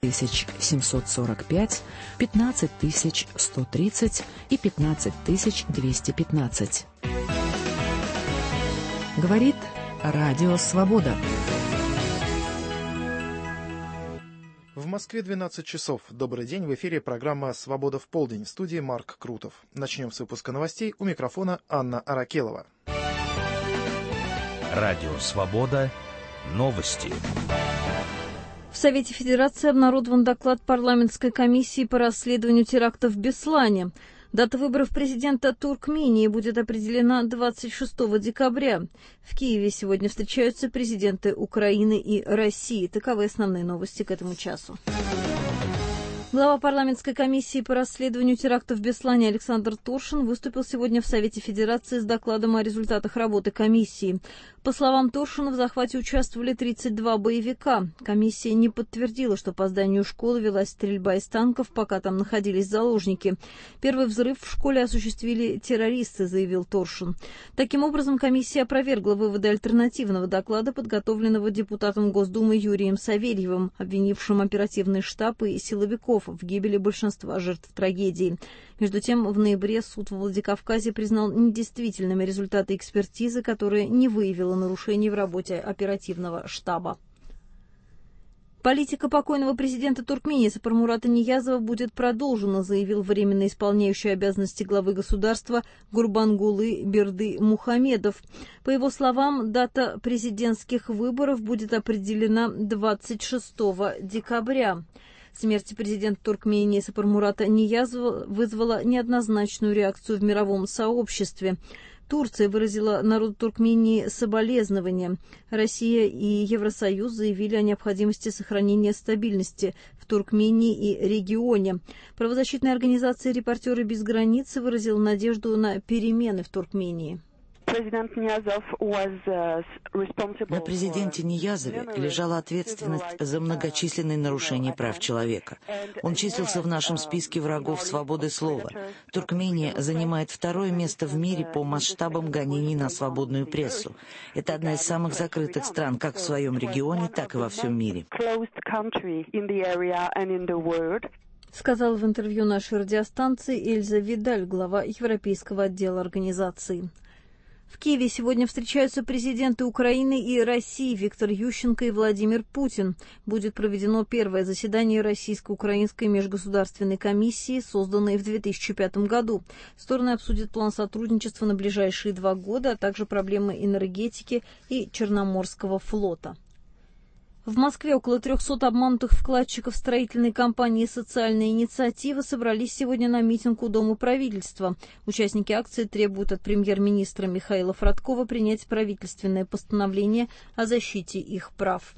745, 15130 и 15215. Говорит Радио Свобода. В Москве 12 часов. Добрый день. В эфире программа «Свобода в полдень». В студии Марк Крутов. Начнем с выпуска новостей. У микрофона Анна Аракелова. Радио «Свобода». Новости. В Совете Федерации обнародован доклад парламентской комиссии по расследованию терактов в Беслане. Дата выборов президента Туркмении будет определена 26 декабря. В Киеве сегодня встречаются президенты Украины и России. Таковы основные новости к этому часу. Глава парламентской комиссии по расследованию терактов в Беслане Александр Торшин выступил сегодня в Совете Федерации с докладом о результатах работы комиссии. По словам Торшина, в захвате участвовали 32 боевика. Комиссия не подтвердила, что по зданию школы велась стрельба из танков, пока там находились заложники. Первый взрыв в школе осуществили террористы, заявил Торшин. Таким образом, комиссия опровергла выводы альтернативного доклада, подготовленного депутатом Госдумы Юрием Савельевым, обвинившим оперативный штаб и силовиков в гибели большинства жертв трагедии. Между тем, в ноябре суд во Владикавказе признал недействительными результаты экспертизы, которая не выявила нарушений в работе оперативного штаба. Политика покойного президента Туркмении Сапармурата Ниязова будет продолжена, заявил временно исполняющий обязанности главы государства Гурбангулы Берды Мухамедов. По его словам, дата президентских выборов будет определена 26 декабря. Смерть президента Туркмении Сапармурата Ниязова вызвала неоднозначную реакцию в мировом сообществе. Турция выразила народу Туркмении соболезнования. Россия и Евросоюз заявили о необходимости сохранения стабильности в Туркмении и регионе. Правозащитная организация «Репортеры без границ» выразила надежду на перемены в Туркмении. На президенте Ниязове лежала ответственность за многочисленные нарушения прав человека. Он числился в нашем списке врагов свободы слова. Туркмения занимает второе место в мире по масштабам гонений на свободную прессу. Это одна из самых закрытых стран как в своем регионе, так и во всем мире. Сказала в интервью нашей радиостанции Эльза Видаль, глава Европейского отдела организации. В Киеве сегодня встречаются президенты Украины и России Виктор Ющенко и Владимир Путин. Будет проведено первое заседание Российско-Украинской межгосударственной комиссии, созданной в 2005 году. Стороны обсудят план сотрудничества на ближайшие 2 года, а также проблемы энергетики и Черноморского флота. В Москве около 300 обманутых вкладчиков строительной компании «Социальная инициатива» собрались сегодня на митинг у Дома правительства. Участники акции требуют от премьер-министра Михаила Фродкова принять правительственное постановление о защите их прав.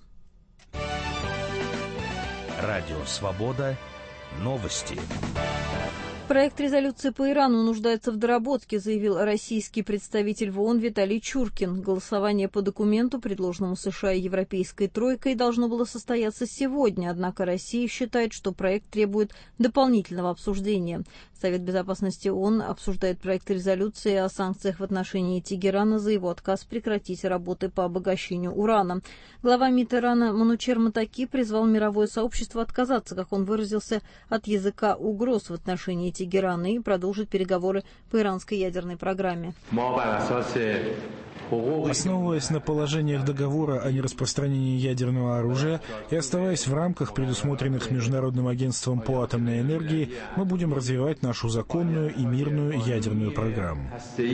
Радио «Свобода». Новости. Проект резолюции по Ирану нуждается в доработке, заявил российский представитель в ООН Виталий Чуркин. Голосование по документу, предложенному США и Европейской тройкой, должно было состояться сегодня, однако Россия считает, что проект требует дополнительного обсуждения. Совет безопасности ООН обсуждает проект резолюции о санкциях в отношении Тегерана за его отказ прекратить работы по обогащению урана. Глава МИД Ирана Манучер Матаки призвал мировое сообщество отказаться, как он выразился, от языка угроз в отношении Тегерана и продолжить переговоры по иранской ядерной программе. Основываясь на положениях договора о нераспространении ядерного оружия и оставаясь в рамках, предусмотренных Международным агентством по атомной энергии, мы будем развивать нашу законную и мирную ядерную программу,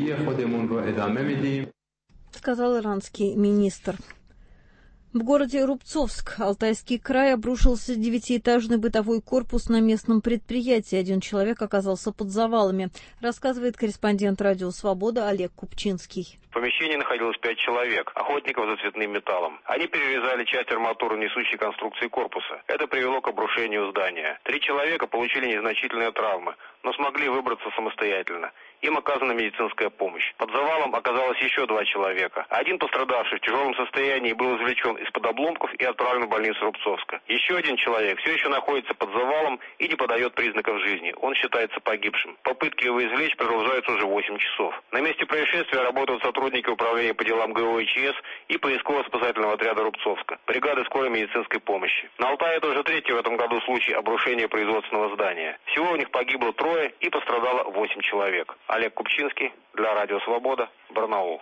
сказал иранский министр. В городе Рубцовск, Алтайский край, обрушился 9-этажный бытовой корпус на местном предприятии. 1 человек оказался под завалами, рассказывает корреспондент «Радио Свобода» Олег Купчинский. В помещении находилось 5 человек, охотников за цветным металлом. Они перерезали часть арматуры несущей конструкции корпуса. Это привело к обрушению здания. 3 человека получили незначительные травмы, но смогли выбраться самостоятельно. Им оказана медицинская помощь. Под завалом оказалось еще 2 человека. Один пострадавший в тяжелом состоянии был извлечен из-под обломков и отправлен в больницу Рубцовска. Еще один человек все еще находится под завалом и не подает признаков жизни. Он считается погибшим. Попытки его извлечь продолжаются уже 8 часов. На месте происшествия работают сотрудники управления по делам ГО и ЧС и поисково-спасательного отряда Рубцовска, бригады скорой медицинской помощи. На Алтае это уже 3-й в этом году случай обрушения производственного здания. Всего у них погибло 3 и пострадало 8 человек. Олег Купчинский для Радио Свобода, Барнаул.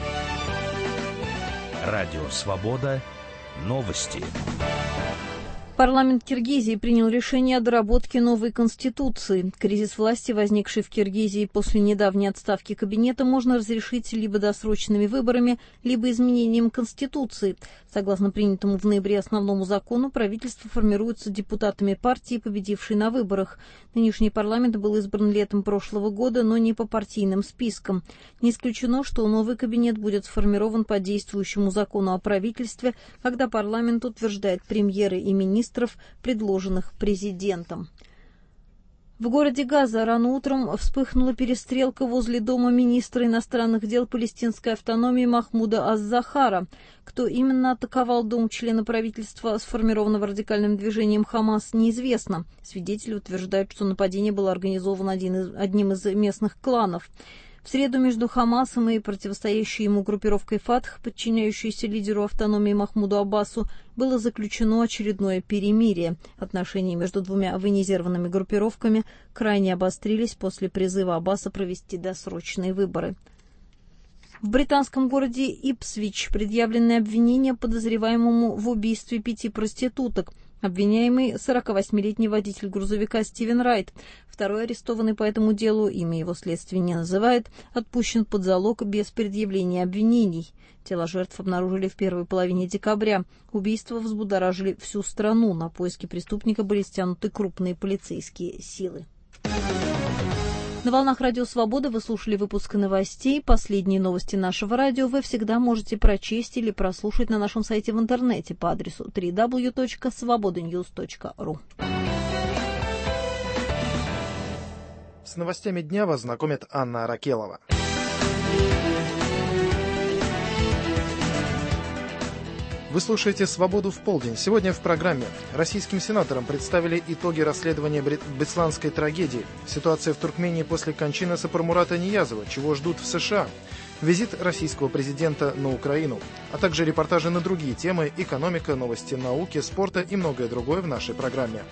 Радио Свобода. Новости. Парламент Киргизии принял решение о доработке новой конституции. Кризис власти, возникший в Киргизии после недавней отставки кабинета, можно разрешить либо досрочными выборами, либо изменением конституции. Согласно принятому в ноябре основному закону, правительство формируется депутатами партии, победившей на выборах. Нынешний парламент был избран летом прошлого года, но не по партийным спискам. Не исключено, что новый кабинет будет сформирован по действующему закону о правительстве, когда парламент утверждает премьеры и министров, предложенных президентом. В городе Газа рано утром вспыхнула перестрелка возле дома министра иностранных дел палестинской автономии Махмуда Аз-Захара. Кто именно атаковал дом члена правительства, сформированного радикальным движением «Хамас», неизвестно. Свидетели утверждают, что нападение было организовано одним из местных кланов. В среду между Хамасом и противостоящей ему группировкой Фатх, подчиняющейся лидеру автономии Махмуду Аббасу, было заключено очередное перемирие. Отношения между двумя военизированными группировками крайне обострились после призыва Аббаса провести досрочные выборы. В британском городе Ипсвич предъявлены обвинения подозреваемому в убийстве 5 проституток. Обвиняемый 48-летний водитель грузовика Стивен Райт. Второй арестованный по этому делу, имя его следствие не называет, отпущен под залог без предъявления обвинений. Тела жертв обнаружили в первой половине декабря. Убийства взбудоражили всю страну. На поиски преступника были стянуты крупные полицейские силы. На волнах Радио Свобода вы слушали выпуск новостей. Последние новости нашего радио вы всегда можете прочесть или прослушать на нашем сайте в интернете по адресу www.svobodanews.ru. С новостями дня вас знакомит Анна Аракелова. Вы слушаете «Свободу в полдень». Сегодня в программе российским сенаторам представили итоги расследования бесланской трагедии, ситуация в Туркмении после кончины Сапармурата Ниязова, чего ждут в США, визит российского президента на Украину, а также репортажи на другие темы, экономика, новости науки, спорта и многое другое в нашей программе.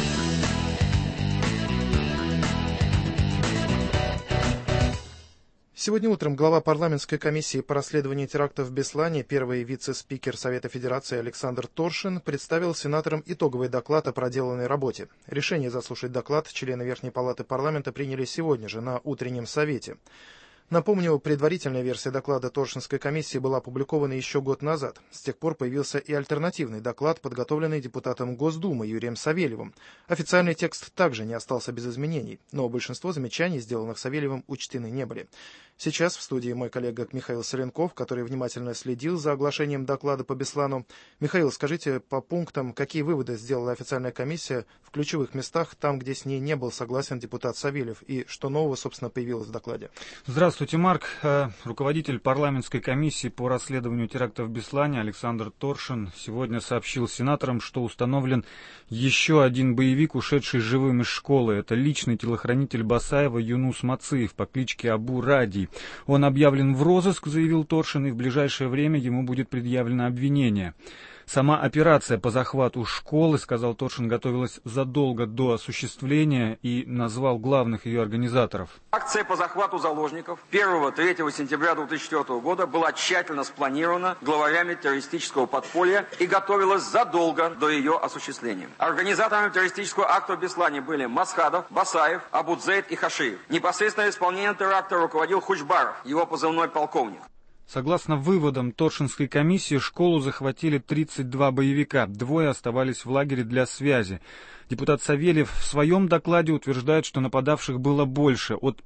Сегодня утром глава парламентской комиссии по расследованию терактов в Беслане, первый вице-спикер Совета Федерации Александр Торшин, представил сенаторам итоговый доклад о проделанной работе. Решение заслушать доклад члены Верхней палаты парламента приняли сегодня же на утреннем совете. Напомню, предварительная версия доклада Торшинской комиссии была опубликована еще год назад. С тех пор появился и альтернативный доклад, подготовленный депутатом Госдумы Юрием Савельевым. Официальный текст также не остался без изменений, но большинство замечаний, сделанных Савельевым, учтены не были. Сейчас в студии мой коллега Михаил Соленков, который внимательно следил за оглашением доклада по Беслану. Михаил, скажите по пунктам, какие выводы сделала официальная комиссия в ключевых местах, там, где с ней не был согласен депутат Савельев, и что нового, собственно, появилось в докладе? Здравствуйте, Марк. Руководитель парламентской комиссии по расследованию терактов в Беслане Александр Торшин сегодня сообщил сенаторам, что установлен еще один боевик, ушедший живым из школы. Это личный телохранитель Басаева Юнус Мациев по кличке Абу Радий. Он объявлен в розыск, заявил Торшин, и в ближайшее время ему будет предъявлено обвинение. Сама операция по захвату школы, сказал Торшин, готовилась задолго до осуществления и назвал главных ее организаторов. Акция по захвату заложников 1-3 сентября 2004 года была тщательно спланирована главарями террористического подполья и готовилась задолго до ее осуществления. Организаторами террористического акта в Беслане были Масхадов, Басаев, Абудзейд и Хашиев. Непосредственное исполнение теракта руководил Хучбаров, его позывной полковник. Согласно выводам Торшинской комиссии, школу захватили 32 боевика, 2 оставались в лагере для связи. Депутат Савельев в своем докладе утверждает, что нападавших было больше, от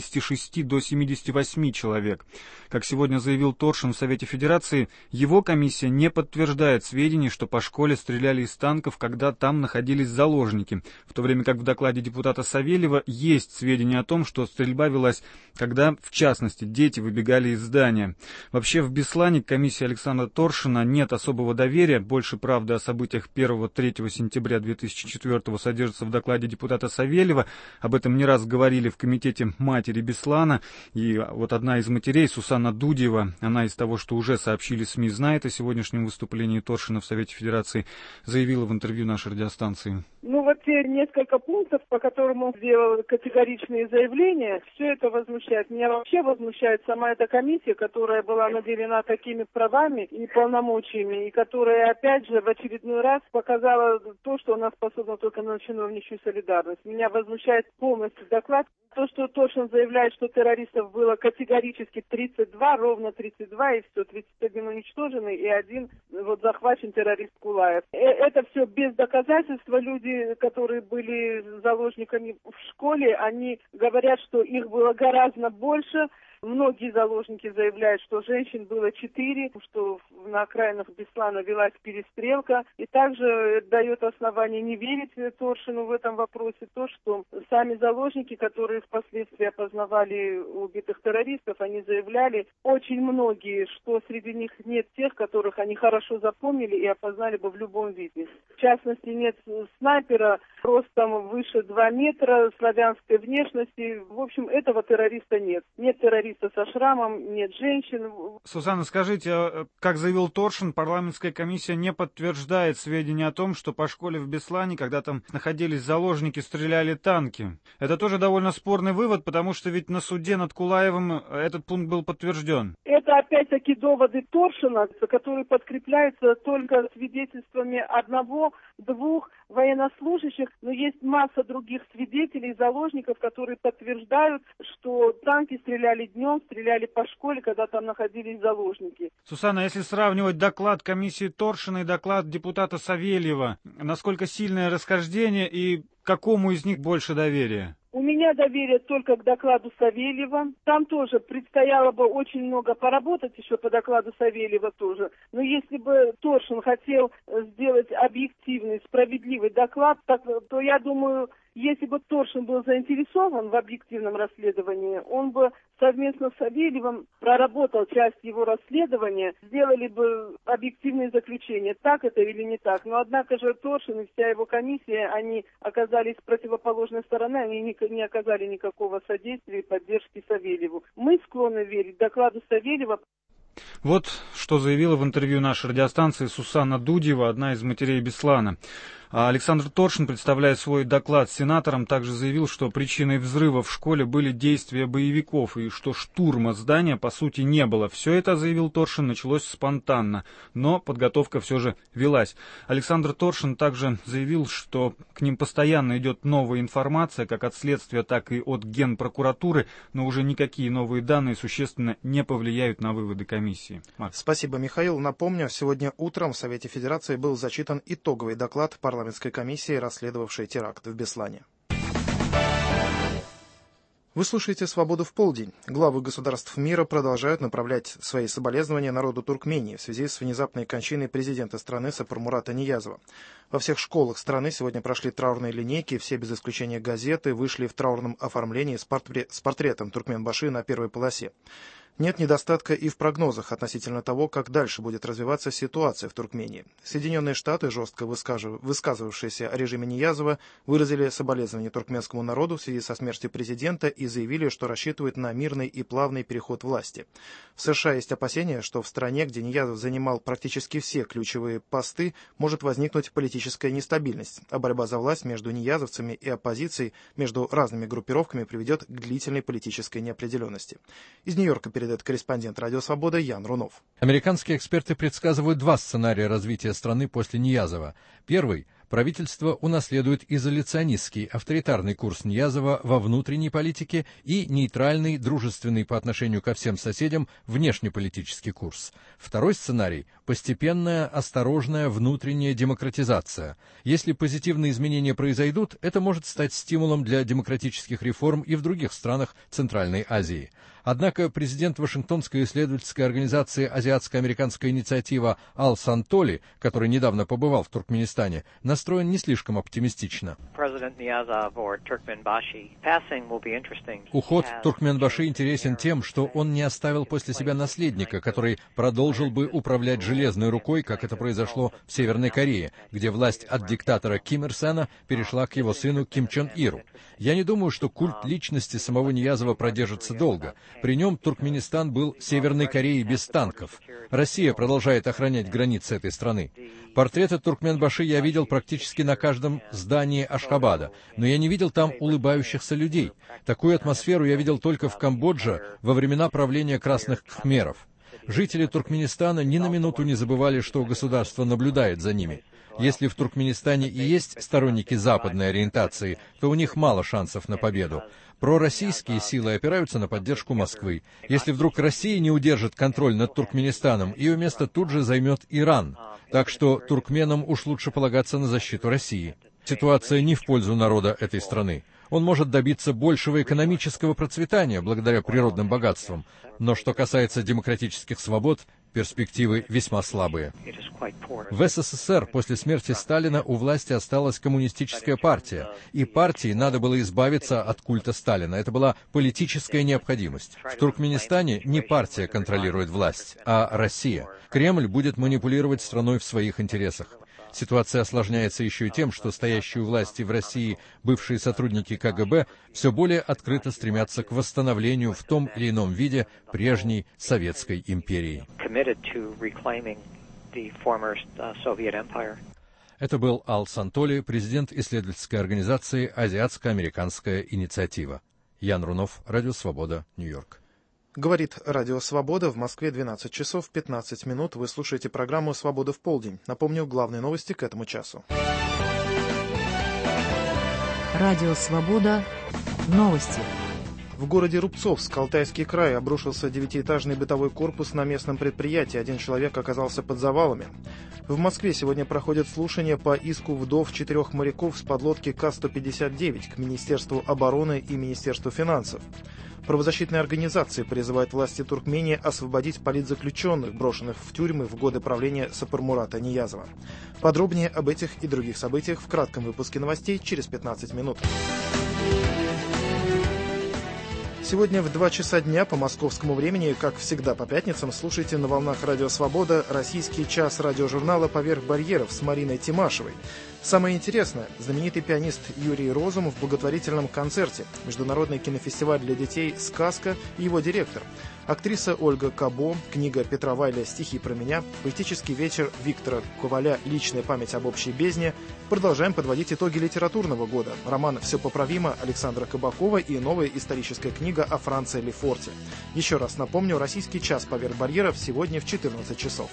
56 до 78 человек. Как сегодня заявил Торшин в Совете Федерации, его комиссия не подтверждает сведений, что по школе стреляли из танков, когда там находились заложники, в то время как в докладе депутата Савельева есть сведения о том, что стрельба велась, когда, в частности, дети выбегали из здания. Вообще в Беслане к комиссии Александра Торшина нет особого доверия, больше правды о событиях 1-3 сентября 2004 содержится в докладе депутата Савельева. Об этом не раз говорили в комитете матери Беслана. И вот одна из матерей, Сусанна Дудьева, она из того, что уже сообщили СМИ, знает о сегодняшнем выступлении Торшина в Совете Федерации, заявила в интервью нашей радиостанции. Вот те несколько пунктов, по которым он сделал категоричные заявления, все это возмущает. Меня вообще возмущает сама эта комиссия, которая была наделена такими правами и полномочиями, и которая, опять же, в очередной раз показала то, что она способна только на чиновничью солидарность. Меня возмущает полностью доклад. То, что Торшин заявляет, что террористов было категорически 32, ровно 32, и все, 31 уничтожены, и 1 захвачен террорист Кулаев. Это все без доказательства. Люди, которые были заложниками в школе, они говорят, что их было гораздо больше. Многие заложники заявляют, что женщин было 4, что на окраинах Беслана велась перестрелка. И также дает основание не верить Торшину в этом вопросе то, что сами заложники, которые впоследствии опознавали убитых террористов, они заявляли, очень многие, что среди них нет тех, которых они хорошо запомнили и опознали бы в любом виде. В частности, нет снайпера ростом выше 2 метра, славянской внешности. В общем, этого террориста нет. Нет террориста со шрамом, нет женщин. Сусанна, скажите, как заявил Торшин, парламентская комиссия не подтверждает сведения о том, что по школе в Беслане, когда там находились заложники, стреляли танки. Это тоже довольно спорный вывод, потому что ведь на суде над Кулаевым этот пункт был подтвержден. Это опять-таки доводы Торшина, которые подкрепляются только свидетельствами 1-2 военнослужащих, но есть масса других свидетелей, заложников, которые подтверждают, что танки стреляли днем, стреляли по школе, когда там находились заложники. Сусанна, если сравнивать доклад комиссии Торшина и доклад депутата Савельева, насколько сильное расхождение и какому из них больше доверия? У меня доверие только к докладу Савельева. Там тоже предстояло бы очень много поработать еще по докладу Савельева тоже. Но если бы Торшин хотел сделать объективный, справедливый доклад, то я думаю, если бы Торшин был заинтересован в объективном расследовании, он бы совместно с Савельевым проработал часть его расследования, сделали бы объективные заключения, так это или не так. Но однако же Торшин и вся его комиссия, они оказались с противоположной стороны, они не оказали никакого содействия и поддержки Савельеву. Мы склонны верить докладу Савельева. Вот что заявила в интервью нашей радиостанции Сусанна Дудьева, одна из матерей Беслана. Александр Торшин, представляя свой доклад сенаторам, также заявил, что причиной взрыва в школе были действия боевиков и что штурма здания по сути не было. Все это, заявил Торшин, началось спонтанно, но подготовка все же велась. Александр Торшин также заявил, что к ним постоянно идет новая информация, как от следствия, так и от Генпрокуратуры, но уже никакие новые данные существенно не повлияют на выводы комиссии. Марк. Спасибо, Михаил. Напомню, сегодня утром в Совете Федерации был зачитан итоговый доклад парламентской комиссии, расследовавшей теракт в Беслане. Вы слушаете «Свободу в полдень». Главы государств мира продолжают направлять свои соболезнования народу Туркмении в связи с внезапной кончиной президента страны Сапармурата Ниязова. Во всех школах страны сегодня прошли траурные линейки, все без исключения газеты вышли в траурном оформлении с портретом Туркменбашы на первой полосе. Нет недостатка и в прогнозах относительно того, как дальше будет развиваться ситуация в Туркмении. Соединенные Штаты, жестко высказывавшиеся о режиме Ниязова, выразили соболезнования туркменскому народу в связи со смертью президента и заявили, что рассчитывают на мирный и плавный переход власти. В США есть опасения, что в стране, где Ниязов занимал практически все ключевые посты, может возникнуть политическая нестабильность, а борьба за власть между ниязовцами и оппозицией между разными группировками приведет к длительной политической неопределенности. Из Нью-Йорка передает корреспондент «Радио Свобода» Ян Рунов. Американские эксперты предсказывают 2 сценария развития страны после Ниязова. Первый – правительство унаследует изоляционистский, авторитарный курс Ниязова во внутренней политике и нейтральный, дружественный по отношению ко всем соседям внешнеполитический курс. Второй сценарий – постепенная, осторожная внутренняя демократизация. Если позитивные изменения произойдут, это может стать стимулом для демократических реформ и в других странах Центральной Азии. Однако президент Вашингтонской исследовательской организации «Азиатско-американская инициатива» Ал Сантоли, который недавно побывал в Туркменистане, настроен не слишком оптимистично. Уход Туркменбаши интересен тем, что он не оставил после себя наследника, который продолжил бы управлять железной рукой, как это произошло в Северной Корее, где власть от диктатора Ким Ир Сена перешла к его сыну Ким Чен Иру. Я не думаю, что культ личности самого Ниязова продержится долго. При нем Туркменистан был Северной Кореей без танков. Россия продолжает охранять границы этой страны. Портреты Туркменбаши я видел практически на каждом здании Ашхабада, но я не видел там улыбающихся людей. Такую атмосферу я видел только в Камбодже во времена правления красных кхмеров. Жители Туркменистана ни на минуту не забывали, что государство наблюдает за ними. Если в Туркменистане и есть сторонники западной ориентации, то у них мало шансов на победу. Пророссийские силы опираются на поддержку Москвы. Если вдруг Россия не удержит контроль над Туркменистаном, ее место тут же займет Иран. Так что туркменам уж лучше полагаться на защиту России. Ситуация не в пользу народа этой страны. Он может добиться большего экономического процветания благодаря природным богатствам. Но что касается демократических свобод, перспективы весьма слабые. В СССР после смерти Сталина у власти осталась коммунистическая партия, и партии надо было избавиться от культа Сталина. Это была политическая необходимость. В Туркменистане не партия контролирует власть, а Россия. Кремль будет манипулировать страной в своих интересах. Ситуация осложняется еще и тем, что стоящие у власти в России бывшие сотрудники КГБ все более открыто стремятся к восстановлению в том или ином виде прежней Советской империи. Это был Ал Сантоли, президент исследовательской организации «Азиатско-американская инициатива». Ян Рунов, Радио Свобода, Нью-Йорк. Говорит Радио Свобода. В Москве 12 часов 15 минут. Вы слушаете программу «Свобода в полдень». Напомню, главные новости к этому часу. Радио Свобода. Новости. В городе Рубцовск, Алтайский край, обрушился 9-этажный бытовой корпус на местном предприятии. Один человек оказался под завалами. В Москве сегодня проходят слушания по иску вдов 4 моряков с подлодки К-159 к Министерству обороны и Министерству финансов. Правозащитные организации призывают власти Туркмении освободить политзаключенных, брошенных в тюрьмы в годы правления Сапармурата Ниязова. Подробнее об этих и других событиях в кратком выпуске новостей через 15 минут. Сегодня в 2 часа дня по московскому времени, как всегда по пятницам, слушайте на волнах Радио Свобода российский час радиожурнала «Поверх барьеров» с Мариной Тимашевой. Самое интересное, знаменитый пианист Юрий Розум в благотворительном концерте, международный кинофестиваль для детей «Сказка» и его директор, актриса Ольга Кабо, книга Петра Вайля «Стихи про меня», поэтический вечер Виктора Коваля «Личная память об общей бездне». Продолжаем подводить итоги литературного года. Роман «Все поправимо» Александра Кабакова и новая историческая книга о Франце Лефорте. Еще раз напомню, российский час «Поверх барьеров» сегодня в 14 часов.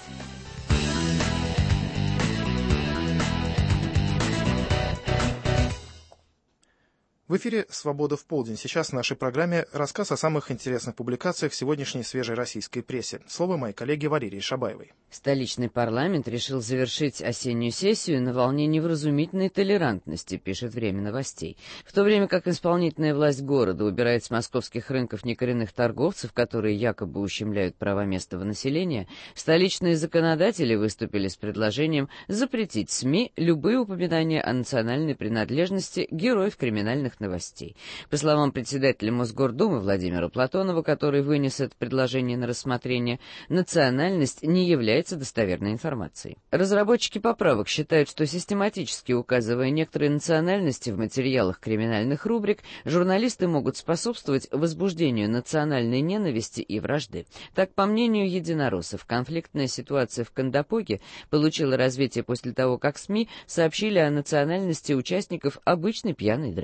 В эфире «Свобода в полдень». Сейчас в нашей программе рассказ о самых интересных публикациях в сегодняшней свежей российской прессе. Слово моей коллеге Валерии Шабаевой. Столичный парламент решил завершить осеннюю сессию на волне невразумительной толерантности, пишет «Время новостей». В то время как исполнительная власть города убирает с московских рынков некоренных торговцев, которые якобы ущемляют права местного населения, столичные законодатели выступили с предложением запретить СМИ любые упоминания о национальной принадлежности героев криминальных новостей. По словам председателя Мосгордумы Владимира Платонова, который вынес это предложение на рассмотрение, национальность не является достоверной информацией. Разработчики поправок считают, что систематически указывая некоторые национальности в материалах криминальных рубрик, журналисты могут способствовать возбуждению национальной ненависти и вражды. Так, по мнению единороссов, конфликтная ситуация в Кандапоге получила развитие после того, как СМИ сообщили о национальности участников обычной пьяной драки.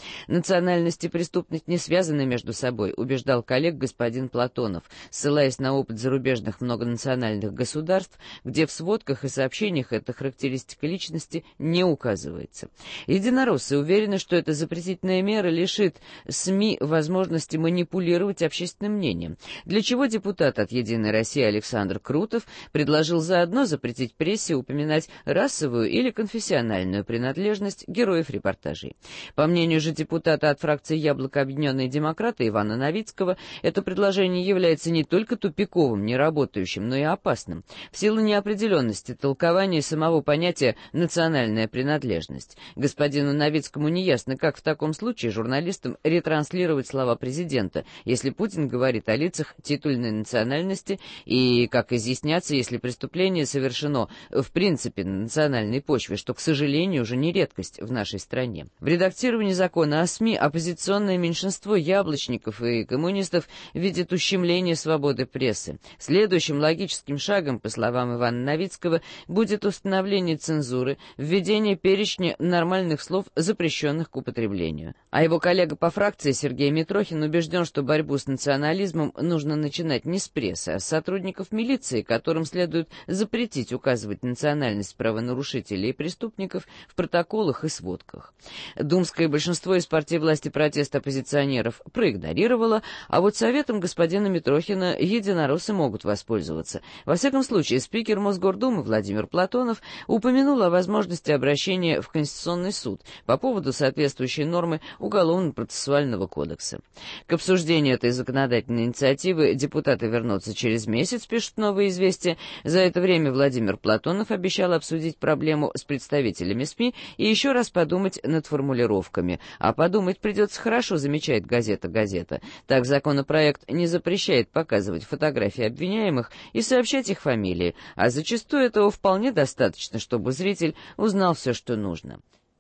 Национальности преступных не связаны между собой, убеждал коллег господин Платонов, ссылаясь на опыт зарубежных многонациональных государств, где в сводках и сообщениях эта характеристика личности не указывается. Единороссы уверены, что эта запретительная мера лишит СМИ возможности манипулировать общественным мнением, для чего депутат от «Единой России» Александр Крутов предложил заодно запретить прессе упоминать расовую или конфессиональную принадлежность героев репортажей. По мнению же депутата от фракции «Яблоко» Объединенные демократы Ивана Новицкого, это предложение является не только тупиковым, неработающим, но и опасным, в силу неопределенности толкования самого понятия «национальная принадлежность». Господину Новицкому неясно, как в таком случае журналистам ретранслировать слова президента, если Путин говорит о лицах титульной национальности, и как изъясняться, если преступление совершено в принципе на национальной почве, что, к сожалению, уже не редкость в нашей стране. В редактировании закона о СМИ оппозиционное меньшинство яблочников и коммунистов видит ущемление свободы прессы. Следующим логическим шагом, по словам Ивана Новицкого, будет установление цензуры, введение перечня нормальных слов, запрещенных к употреблению. А его коллега по фракции Сергей Митрохин убежден, что борьбу с национализмом нужно начинать не с прессы, а с сотрудников милиции, которым следует запретить указывать национальность правонарушителей и преступников в протоколах и сводках. Думское большинство из партии власти протест оппозиционеров проигнорировало, а вот советом господина Митрохина единороссы могут воспользоваться. Во всяком случае, спикер Мосгордумы Владимир Платонов упомянул о возможности обращения в Конституционный суд по поводу соответствующей нормы Уголовно-процессуального кодекса. К обсуждению этой законодательной инициативы депутаты вернутся через месяц, пишут «Новые известия». За это время Владимир Платонов обещал обсудить проблему с представителями СМИ и еще раз подумать над формулировками. А подумать придется хорошо, замечает газета «Газета». Так, законопроект не запрещает показывать фотографии обвиняемых и сообщать их фамилии, а зачастую этого вполне достаточно, чтобы зритель узнал все, что нужно.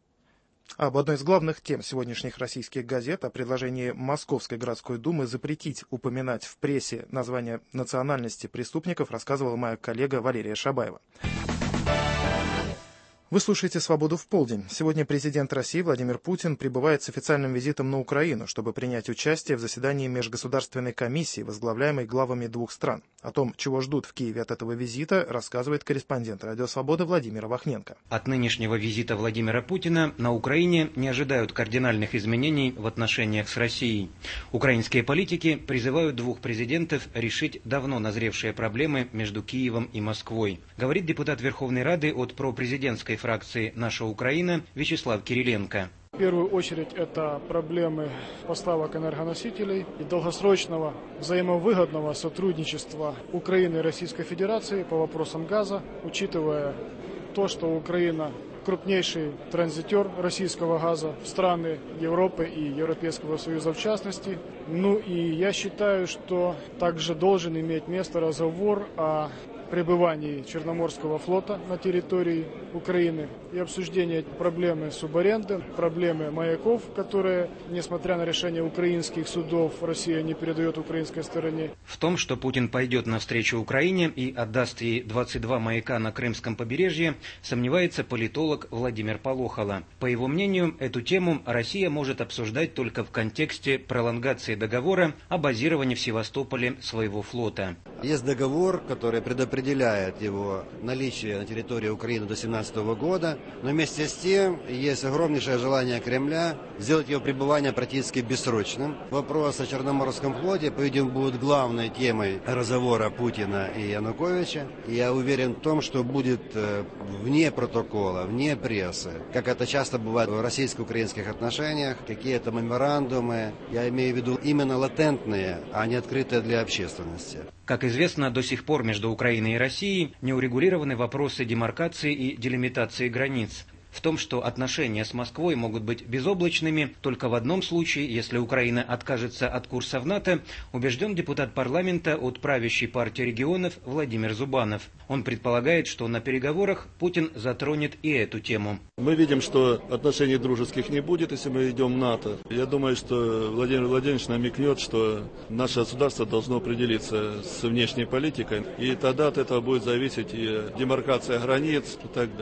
Об одной из главных тем сегодняшних российских газет, о предложении Московской городской думы запретить упоминать в прессе название национальности преступников, рассказывала моя коллега Валерия Шабаева. Вы слушаете «Свободу в полдень». Сегодня президент России Владимир Путин прибывает с официальным визитом на Украину, чтобы принять участие в заседании Межгосударственной комиссии, возглавляемой главами двух стран. О том, чего ждут в Киеве от этого визита, рассказывает корреспондент «Радио Свобода» Владимир Вахненко. От нынешнего визита Владимира Путина на Украине не ожидают кардинальных изменений в отношениях с Россией. Украинские политики призывают двух президентов решить давно назревшие проблемы между Киевом и Москвой. Говорит депутат Верховной Рады от пропрезидентской фракции «Наша Украина» Вячеслав Кириленко. В первую очередь это проблемы поставок энергоносителей и долгосрочного взаимовыгодного сотрудничества Украины и Российской Федерации по вопросам газа, учитывая то, что Украина крупнейший транзитер российского газа в страны Европы и Европейского Союза в частности. Ну и я считаю, что также должен иметь место разговор о пребывании Черноморского флота на территории Украины и обсуждение проблемы субаренды, проблемы маяков, которые, несмотря на решение украинских судов, Россия не передает украинской стороне. В том, что Путин пойдет навстречу Украине и отдаст ей 22 маяка на Крымском побережье, сомневается политолог Владимир Полохало. По его мнению, эту тему Россия может обсуждать только в контексте пролонгации договора о базировании в Севастополе своего флота. Есть договор, который предопределяет его наличие на территории Украины до 2017 года, но вместе с тем есть огромнейшее желание Кремля сделать его пребывание практически бессрочным. Вопрос о Черноморском флоте, по-видимому, будет главной темой разговора Путина и Януковича. И я уверен в том, что будет вне протокола, вне прессы, как это часто бывает в российско-украинских отношениях, какие-то меморандумы, я имею в виду именно латентные, а не открытые для общественности. Как известно, до сих пор между Украиной и Россией не урегулированы вопросы демаркации и делимитации границ. В том, что отношения с Москвой могут быть безоблачными только в одном случае, если Украина откажется от курса в НАТО, убежден депутат парламента от правящей партии регионов Владимир Зубанов. Он предполагает, что на переговорах Путин затронет и эту тему. Мы видим, что отношений дружеских не будет, если мы идем в НАТО. Я думаю, что Владимир Владимирович намекнет, что наше государство должно определиться с внешней политикой, и тогда от этого будет зависеть и демаркация границ и так далее.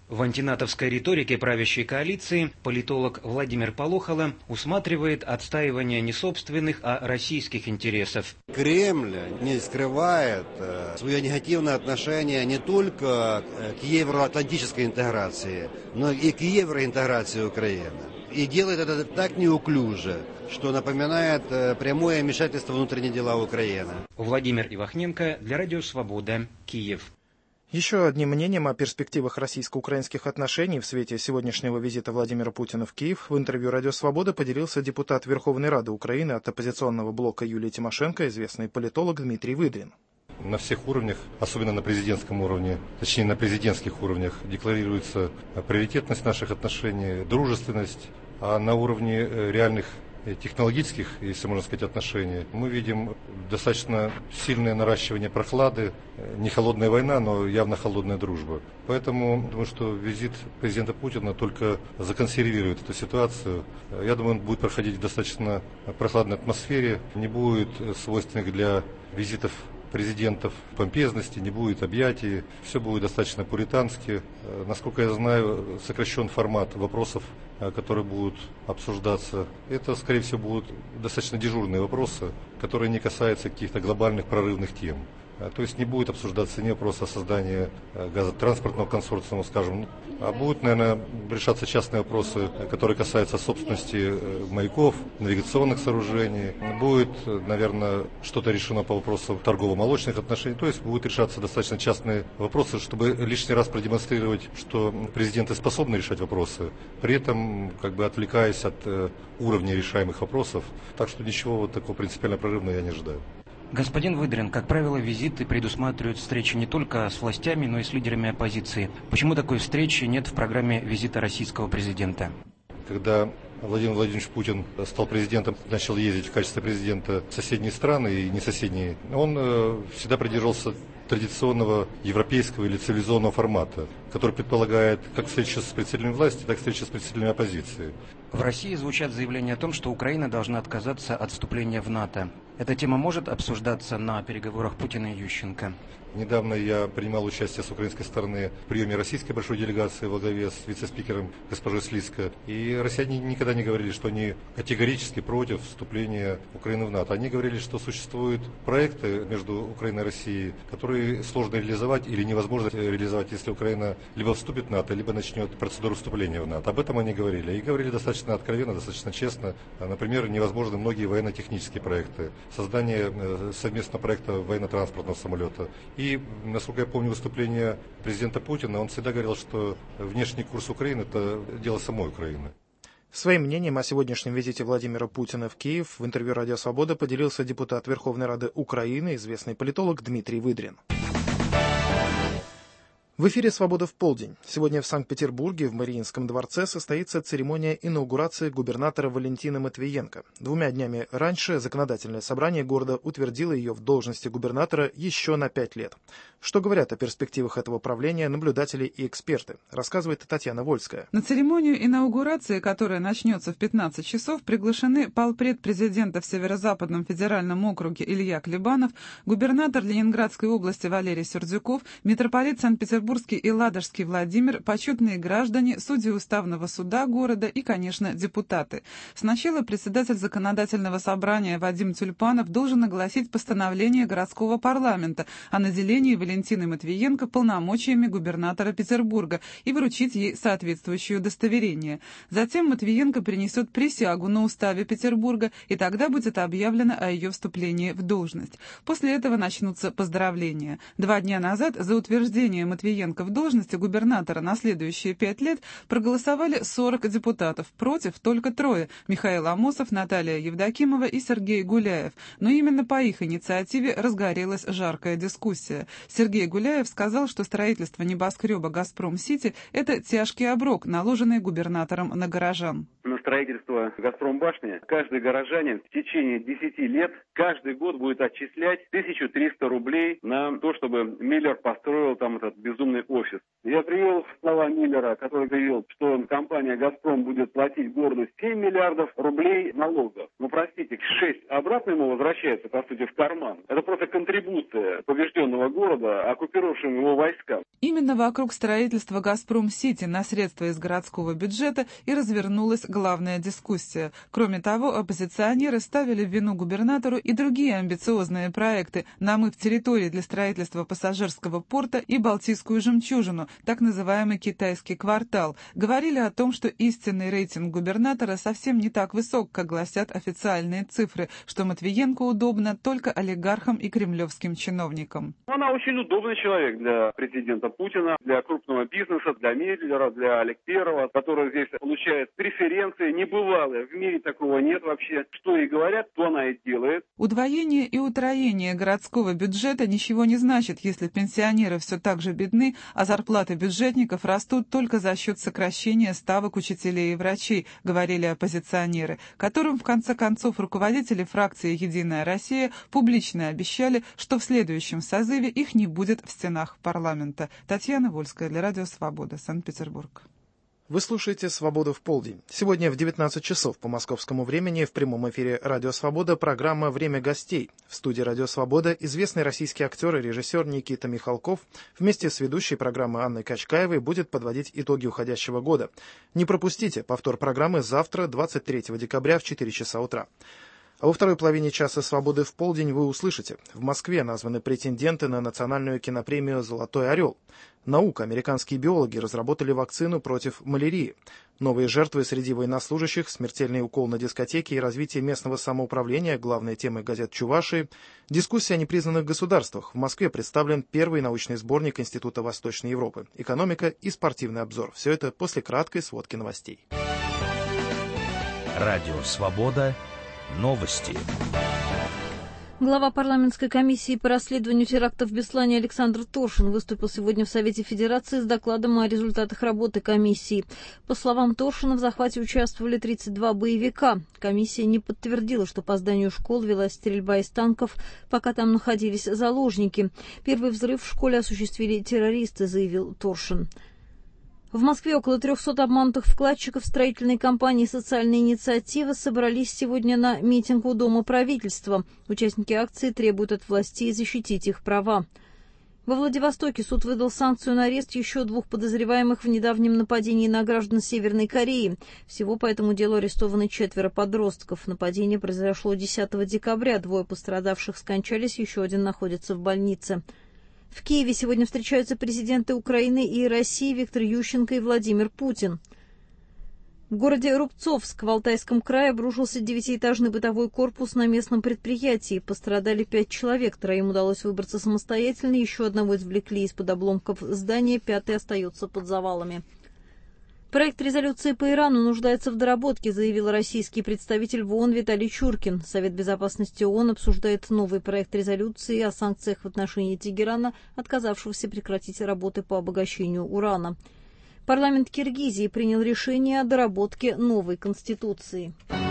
В антинатовской риторике правящей коалиции политолог Владимир Полохало усматривает отстаивание не собственных, а российских интересов. Кремль не скрывает свое негативное отношение не только к евроатлантической интеграции, но и к евроинтеграции Украины. И делает это так неуклюже, что напоминает прямое вмешательство в внутренние дела Украины. Владимир Ивахненко для Радио Свобода, Киев. Еще одним мнением о перспективах российско-украинских отношений в свете сегодняшнего визита Владимира Путина в Киев в интервью «Радио Свобода» поделился депутат Верховной Рады Украины от оппозиционного блока Юлии Тимошенко, известный политолог Дмитрий Выдрин. На всех уровнях, особенно на президентском уровне, точнее на президентских уровнях, декларируется приоритетность наших отношений, дружественность, а на уровне реальных технологических, если можно сказать, отношений, мы видим достаточно сильное наращивание прохлады, не холодная война, но явно холодная дружба. Поэтому думаю, что визит президента Путина только законсервирует эту ситуацию. Я думаю, он будет проходить в достаточно прохладной атмосфере, не будет свойственных для визитов президентов помпезности, не будет объятий, все будет достаточно пуритански. Насколько я знаю, сокращен формат вопросов, которые будут обсуждаться. Это, скорее всего, будут достаточно дежурные вопросы, которые не касаются каких-то глобальных прорывных тем. То есть не будет обсуждаться не вопрос о создании газотранспортного консорциума, скажем, а будут, наверное, решаться частные вопросы, которые касаются собственности маяков, навигационных сооружений. Будет, наверное, что-то решено по вопросу торгово-молочных отношений. То есть будут решаться достаточно частные вопросы, чтобы лишний раз продемонстрировать, что президенты способны решать вопросы, при этом как бы отвлекаясь от уровня решаемых вопросов. Так что ничего вот такого принципиально прорывного я не ожидаю. Господин Выдрин, как правило, визиты предусматривают встречи не только с властями, но и с лидерами оппозиции. Почему такой встречи нет в программе визита российского президента? Когда Владимир Владимирович Путин стал президентом, начал ездить в качестве президента в соседние страны и не соседние, он всегда придерживался традиционного европейского или цивилизованного формата, который предполагает как встречу с представителями власти, так и встречу с представителями оппозиции. В России звучат заявления о том, что Украина должна отказаться от вступления в НАТО. Эта тема может обсуждаться на переговорах Путина и Ющенко? Недавно я принимал участие с украинской стороны в приеме российской большой делегации во главе с вице-спикером госпожой Слизко. И россияне никогда не говорили, что они категорически против вступления Украины в НАТО. Они говорили, что существуют проекты между Украиной и Россией, которые сложно реализовать или невозможно реализовать, если Украина либо вступит в НАТО, либо начнет процедуру вступления в НАТО. Об этом они говорили. И говорили достаточно откровенно, достаточно честно. Например, невозможны многие военно-технические проекты. Создание совместного проекта военно-транспортного самолета. И, насколько я помню, выступление президента Путина, он всегда говорил, что внешний курс Украины – это дело самой Украины. Своим мнением о сегодняшнем визите Владимира Путина в Киев в интервью «Радио Свобода» поделился депутат Верховной Рады Украины, известный политолог Дмитрий Выдрин. В эфире «Свобода в полдень». Сегодня в Санкт-Петербурге в Мариинском дворце состоится церемония инаугурации губернатора Валентины Матвиенко. 2 днями раньше законодательное собрание города утвердило ее в должности губернатора еще на 5 лет. Что говорят о перспективах этого правления наблюдатели и эксперты, рассказывает Татьяна Вольская. На церемонию инаугурации, которая начнется в 15 часов, приглашены полпред президента в Северо-Западном федеральном округе Илья Клебанов, губернатор Ленинградской области Валерий Сердюков, митрополит Санкт-Петербургский и Ладожский Владимир, почетные граждане, судьи Уставного суда города и, конечно, депутаты. Сначала председатель законодательного собрания Вадим Тюльпанов должен огласить постановление городского парламента о наделении Валентины Матвиенко полномочиями губернатора Петербурга и вручить ей соответствующее удостоверение. Затем Матвиенко принесет присягу на уставе Петербурга, и тогда будет объявлено о ее вступлении в должность. После этого начнутся поздравления. 2 дня назад за утверждение Матвиенко в должности губернатора на следующие 5 лет проголосовали 40 депутатов, против только 3 – Михаил Амосов, Наталья Евдокимова и Сергей Гуляев. Но именно по их инициативе разгорелась жаркая дискуссия. Сергей Гуляев сказал, что строительство небоскреба «Газпром-Сити» – это тяжкий оброк, наложенный губернатором на горожан. В строительства «Газпромбашни» каждый горожанин в течение 10 лет каждый год будет отчислять 1300 рублей на то, чтобы Миллер построил там этот безумный офис. Я привел слова Миллера, который заявил, что компания «Газпром» будет платить городу 7 миллиардов рублей налогов. Ну, простите, 6 обратно ему возвращается, по сути, в карман. Это просто контрибуция побежденного города оккупировавшим его войскам. Именно вокруг строительства «Газпром-Сити» на средства из городского бюджета и развернулась главная дискуссия. Кроме того, оппозиционеры ставили в вину губернатору и другие амбициозные проекты: намыв территории для строительства пассажирского порта и Балтийскую жемчужину, так называемый китайский квартал. Говорили о том, что истинный рейтинг губернатора совсем не так высок, как гласят официальные цифры, что Матвиенко удобно только олигархам и кремлевским чиновникам. Она очень удобный человек для президента Путина, для крупного бизнеса, для Миллера, для Алексеева, который здесь получает преференции небывалые. В мире такого нет вообще. Что ей говорят, то она и делает. Удвоение и утроение городского бюджета ничего не значит, если пенсионеры все так же бедны, а зарплаты бюджетников растут только за счет сокращения ставок учителей и врачей, говорили оппозиционеры, которым в конце концов руководители фракции «Единая Россия» публично обещали, что в следующем созыве их не будет в стенах парламента. Татьяна Вольская для Радио Свобода, Санкт-Петербург. Вы слушаете «Свободу в полдень». Сегодня в 19 часов по московскому времени в прямом эфире «Радио Свобода» программа «Время гостей». В студии «Радио Свобода» известный российский актер и режиссер Никита Михалков вместе с ведущей программы Анной Качкаевой будет подводить итоги уходящего года. Не пропустите повтор программы завтра, 23 декабря в 4 часа утра. А во второй половине часа «Свободы в полдень» вы услышите. В Москве названы претенденты на национальную кинопремию «Золотой орел». Наука. Американские биологи разработали вакцину против малярии. Новые жертвы среди военнослужащих, смертельный укол на дискотеке и развитие местного самоуправления – главные темы газет Чувашии. Дискуссия о непризнанных государствах. В Москве представлен первый научный сборник Института Восточной Европы. Экономика и спортивный обзор. Все это после краткой сводки новостей. Радио «Свобода». Новости. Глава парламентской комиссии по расследованию терактов в Беслане Александр Торшин выступил сегодня в Совете Федерации с докладом о результатах работы комиссии. По словам Торшина, в захвате участвовали 32 боевика. Комиссия не подтвердила, что по зданию школ велась стрельба из танков, пока там находились заложники. Первый взрыв в школе осуществили террористы, заявил Торшин. В Москве около 300 обманутых вкладчиков строительной компании «Социальная инициатива» собрались сегодня на митинг у Дома правительства. Участники акции требуют от властей защитить их права. Во Владивостоке суд выдал санкцию на арест еще 2 подозреваемых в недавнем нападении на граждан Северной Кореи. Всего по этому делу арестованы 4 подростков. Нападение произошло 10 декабря. 2 пострадавших скончались, еще 1 находится в больнице. В Киеве сегодня встречаются президенты Украины и России Виктор Ющенко и Владимир Путин. В городе Рубцовск в Алтайском крае обрушился 9-этажный бытовой корпус на местном предприятии. Пострадали 5 человек, 3 удалось выбраться самостоятельно, еще 1 извлекли из-под обломков здания, 5-й остается под завалами. Проект резолюции по Ирану нуждается в доработке, заявил российский представитель в ООН Виталий Чуркин. Совет безопасности ООН обсуждает новый проект резолюции о санкциях в отношении Тегерана, отказавшегося прекратить работы по обогащению урана. Парламент Киргизии принял решение о доработке новой конституции.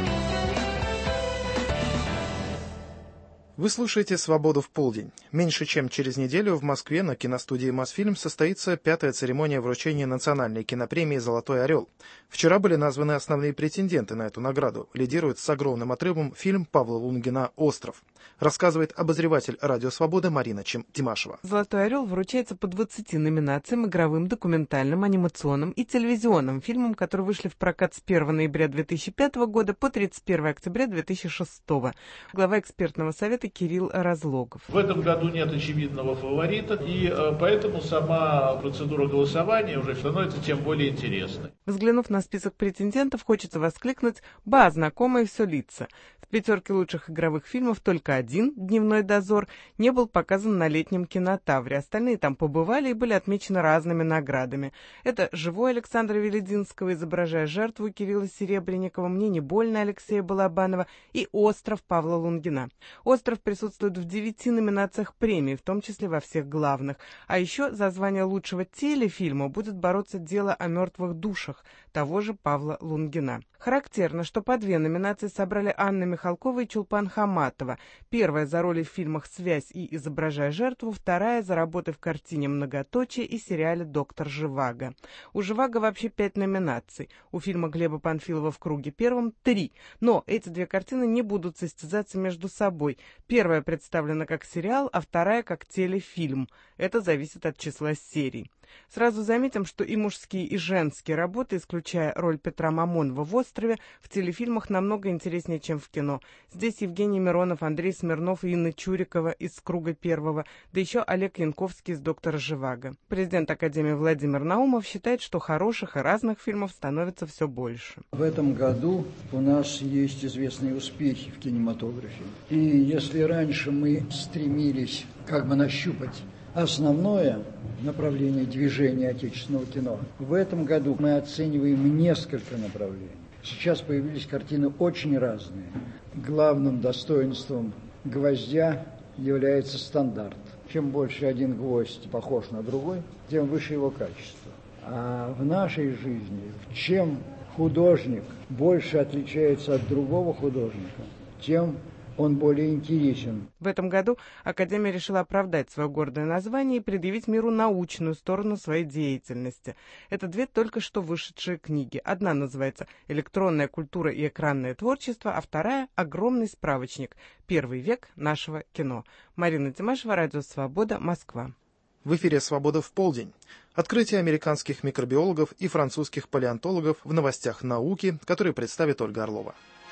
Вы слушаете «Свободу в полдень». Меньше чем через неделю в Москве на киностудии «Мосфильм» состоится 5-я церемония вручения национальной кинопремии «Золотой орел». Вчера были названы основные претенденты на эту награду. Лидирует с огромным отрывом фильм Павла Лунгина «Остров». Рассказывает обозреватель «Радио Свобода» Марина Тимашева. «Золотой орел» вручается по 20 номинациям: игровым, документальным, анимационным и телевизионным фильмам, которые вышли в прокат с 1 ноября 2005 года по 31 октября 2006. Глава экспертного совета Кирилл Разлогов. В этом году нет очевидного фаворита, и поэтому сама процедура голосования уже становится тем более интересной. Взглянув на список претендентов, хочется воскликнуть: «Ба, знакомые все лица». В 5 лучших игровых фильмов только один, «Дневной дозор», не был показан на летнем кинотавре. Остальные там побывали и были отмечены разными наградами. Это «Живой» Александра Велединского, изображая жертву, Кирилла Серебренникова, «Мне не больно» Алексея Балабанова и «Остров» Павла Лунгина. «Остров» присутствует в 9 номинациях премии, в том числе во всех главных. А еще за звание лучшего телефильма будет бороться «Дело о мертвых душах». того же Павла Лунгина. Характерно, что по 2 номинации собрали Анна Михалкова и Чулпан Хаматова. Первая за роли в фильмах «Связь» и «Изображая жертву», вторая за работы в картине «Многоточие» и сериале «Доктор Живаго». У Живаго вообще 5 номинаций. У фильма Глеба Панфилова «В круге первом» 3. Но эти 2 картины не будут состязаться между собой. Первая представлена как сериал, а вторая как телефильм. Это зависит от числа серий. Сразу заметим, что и мужские, и женские работы, исключая роль Петра Мамонова в «Острове», в телефильмах намного интереснее, чем в кино. Здесь Евгений Миронов, Андрей Смирнов и Инна Чурикова из «Круга первого», да еще Олег Янковский из «Доктора Живаго». Президент Академии Владимир Наумов считает, что хороших и разных фильмов становится все больше. В этом году у нас есть известные успехи в кинематографе. И если раньше мы стремились как бы нащупать основное направление движения отечественного кино, в этом году мы оцениваем несколько направлений. Сейчас появились картины очень разные. Главным достоинством «Гвоздя» является стандарт. Чем больше один гвоздь похож на другой, тем выше его качество. А в нашей жизни, чем художник больше отличается от другого художника, тем он более интересен. В этом году Академия решила оправдать свое гордое название и предъявить миру научную сторону своей деятельности. Это 2 только что вышедшие книги. Одна называется «Электронная культура и экранное творчество», а вторая «Огромный справочник. Первый век нашего кино». Марина Тимашева, Радио Свобода, Москва. В эфире «Свобода в полдень». Открытие американских микробиологов и французских палеонтологов в новостях науки, которые представит Ольга Орлова.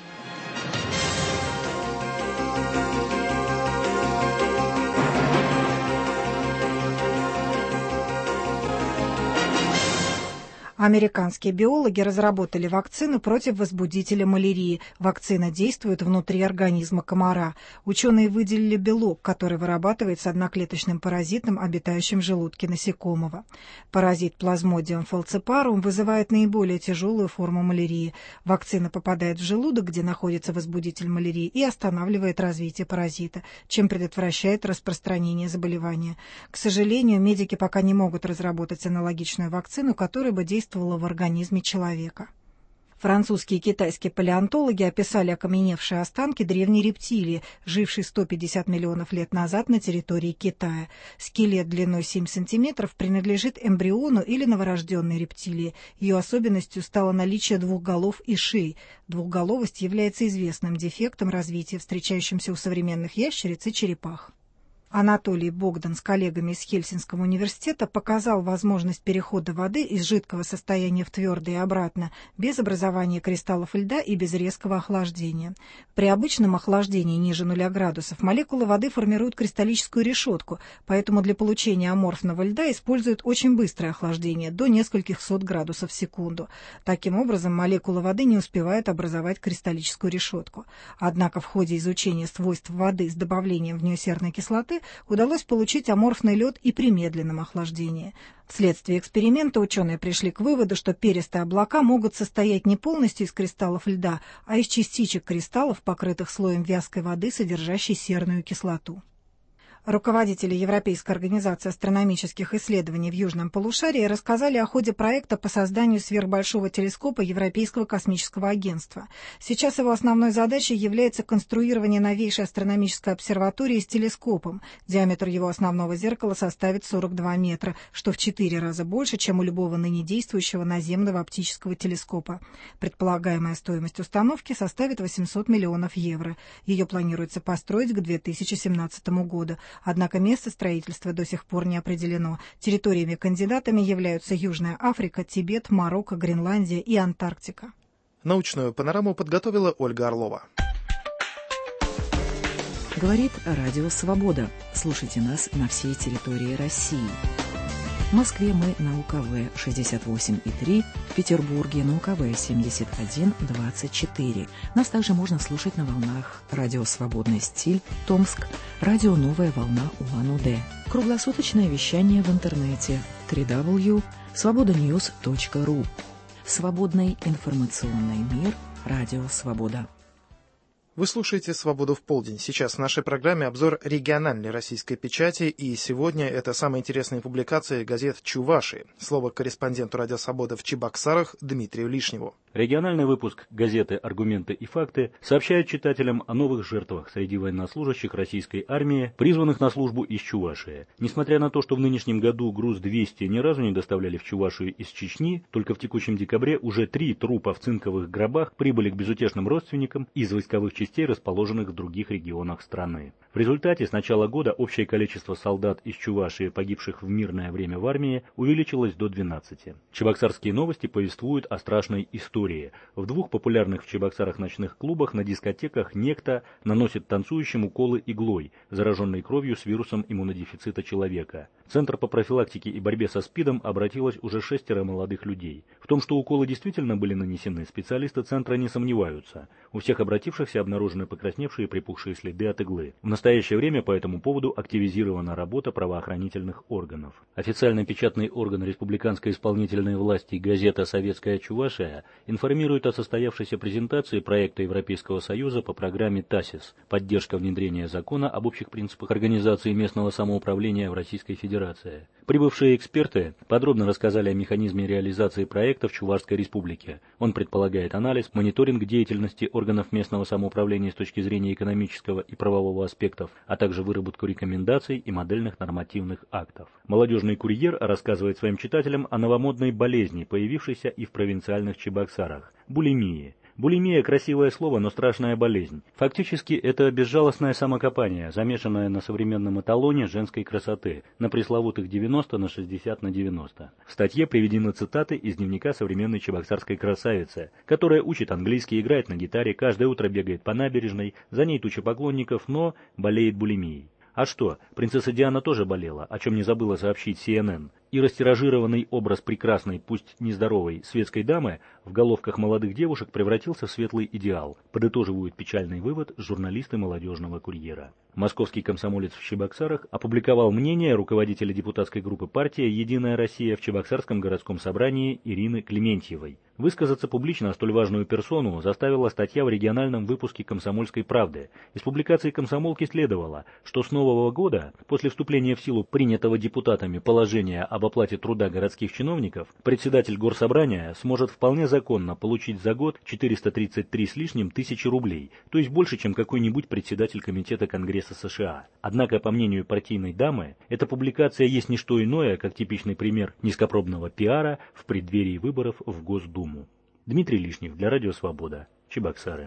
Американские биологи разработали вакцину против возбудителя малярии. Вакцина действует внутри организма комара. Ученые выделили белок, который вырабатывается одноклеточным паразитом, обитающим в желудке насекомого. Паразит Plasmodium falciparum вызывает наиболее тяжелую форму малярии. Вакцина попадает в желудок, где находится возбудитель малярии, и останавливает развитие паразита, чем предотвращает распространение заболевания. К сожалению, медики пока не могут разработать аналогичную вакцину, которая бы действовала в организме человека. Французские и китайские палеонтологи описали окаменевшие останки древней рептилии, жившей 150 миллионов лет назад на территории Китая. Скелет длиной 7 сантиметров принадлежит эмбриону или новорожденной рептилии. Ее особенностью стало наличие 2 голов и шеи. Двухголовость является известным дефектом развития, встречающимся у современных ящериц и черепах. Анатолий Богдан с коллегами из Хельсинского университета показал возможность перехода воды из жидкого состояния в твердое и обратно, без образования кристаллов льда и без резкого охлаждения. При обычном охлаждении ниже 0 градусов молекулы воды формируют кристаллическую решетку, поэтому для получения аморфного льда используют очень быстрое охлаждение, до нескольких сот градусов в секунду. Таким образом, молекулы воды не успевают образовать кристаллическую решетку. Однако в ходе изучения свойств воды с добавлением в нее серной кислоты удалось получить аморфный лед и при медленном охлаждении. Вследствие эксперимента ученые пришли к выводу, что перистые облака могут состоять не полностью из кристаллов льда, а из частичек кристаллов, покрытых слоем вязкой воды, содержащей серную кислоту. Руководители Европейской организации астрономических исследований в Южном полушарии рассказали о ходе проекта по созданию сверхбольшого телескопа Европейского космического агентства. Сейчас его основной задачей является конструирование новейшей астрономической обсерватории с телескопом. Диаметр его основного зеркала составит 42 метра, что в 4 раза больше, чем у любого ныне действующего наземного оптического телескопа. Предполагаемая стоимость установки составит 800 миллионов евро. Ее планируется построить к 2017 году. Однако место строительства до сих пор не определено. Территориями-кандидатами являются Южная Африка, Тибет, Марокко, Гренландия и Антарктика. Научную панораму подготовила Ольга Орлова. Говорит Радио Свобода. Слушайте нас на всей территории России. В Москве мы на УКВ 68,3, в Петербурге на УКВ 71,24. Нас также можно слушать на волнах Радио Свободный стиль, Томск, Радио Новая волна УАН-УД. Круглосуточное вещание в интернете www.svobodanews.ru. Свободный информационный мир. Радио Свобода. Вы слушаете «Свободу в полдень». Сейчас в нашей программе обзор региональной российской печати, и сегодня это самые интересные публикации газет Чувашии. Слово корреспонденту «Радио Свобода» в Чебоксарах Дмитрию Лишневу. Региональный выпуск газеты «Аргументы и факты» сообщает читателям о новых жертвах среди военнослужащих российской армии, призванных на службу из Чувашии. Несмотря на то, что в нынешнем году груз-200 ни разу не доставляли в Чувашию из Чечни, только в текущем декабре уже 3 трупа в цинковых гробах прибыли к безутешным родственникам из войсковых частей, расположенных в других регионах страны. В результате с начала года общее количество солдат из Чувашии, погибших в мирное время в армии, увеличилось до 12. Чебоксарские новости повествуют о страшной истории. В 2 популярных в Чебоксарах ночных клубах на дискотеках некто наносит танцующим уколы иглой, зараженной кровью с вирусом иммунодефицита человека. Центр по профилактике и борьбе со СПИДом обратилось уже 6 молодых людей. В том, что уколы действительно были нанесены, специалисты центра не сомневаются. У всех обратившихся обнаружены покрасневшие и припухшие следы от иглы. В настоящее время по этому поводу активизирована работа правоохранительных органов. Официальный печатный орган республиканской исполнительной власти газета «Советская Чувашия» информирует о состоявшейся презентации проекта Европейского Союза по программе ТАСИС «Поддержка внедрения закона об общих принципах организации местного самоуправления в Российской Федерации». Прибывшие эксперты подробно рассказали о механизме реализации проекта в Чувашской республике. Он предполагает анализ, мониторинг деятельности органов местного самоуправления с точки зрения экономического и правового аспектов, а также выработку рекомендаций и модельных нормативных актов. Молодежный курьер рассказывает своим читателям о новомодной болезни, появившейся и в провинциальных Чебоксарах – булимии. Булимия – красивое слово, но страшная болезнь. Фактически, это безжалостное самокопание, замешанное на современном эталоне женской красоты, на пресловутых 90/60/90. В статье приведены цитаты из дневника современной чебоксарской красавицы, которая учит английский, играет на гитаре, каждое утро бегает по набережной, за ней туча поклонников, но болеет булимией. А что, принцесса Диана тоже болела, о чем не забыла сообщить CNN. И растиражированный образ прекрасной, пусть нездоровой, светской дамы в головках молодых девушек превратился в светлый идеал, подытоживают печальный вывод журналисты молодежного курьера. Московский комсомолец в Чебоксарах опубликовал мнение руководителя депутатской группы партии «Единая Россия» в Чебоксарском городском собрании Ирины Клементьевой. Высказаться публично о столь важную персону заставила статья в региональном выпуске «Комсомольской правды». Из публикации «Комсомолки» следовало, что с нового года, после вступления в силу принятого депутатами положения об оплате труда городских чиновников, председатель горсобрания сможет вполне законно получить за год 433 с лишним тысячи рублей, то есть больше, чем какой-нибудь председатель комитета Конгресса США. Однако, по мнению партийной дамы, эта публикация есть не что иное, как типичный пример низкопробного пиара в преддверии выборов в Госдуму. Дмитрий Лишнев для Радио Свобода, Чебоксары.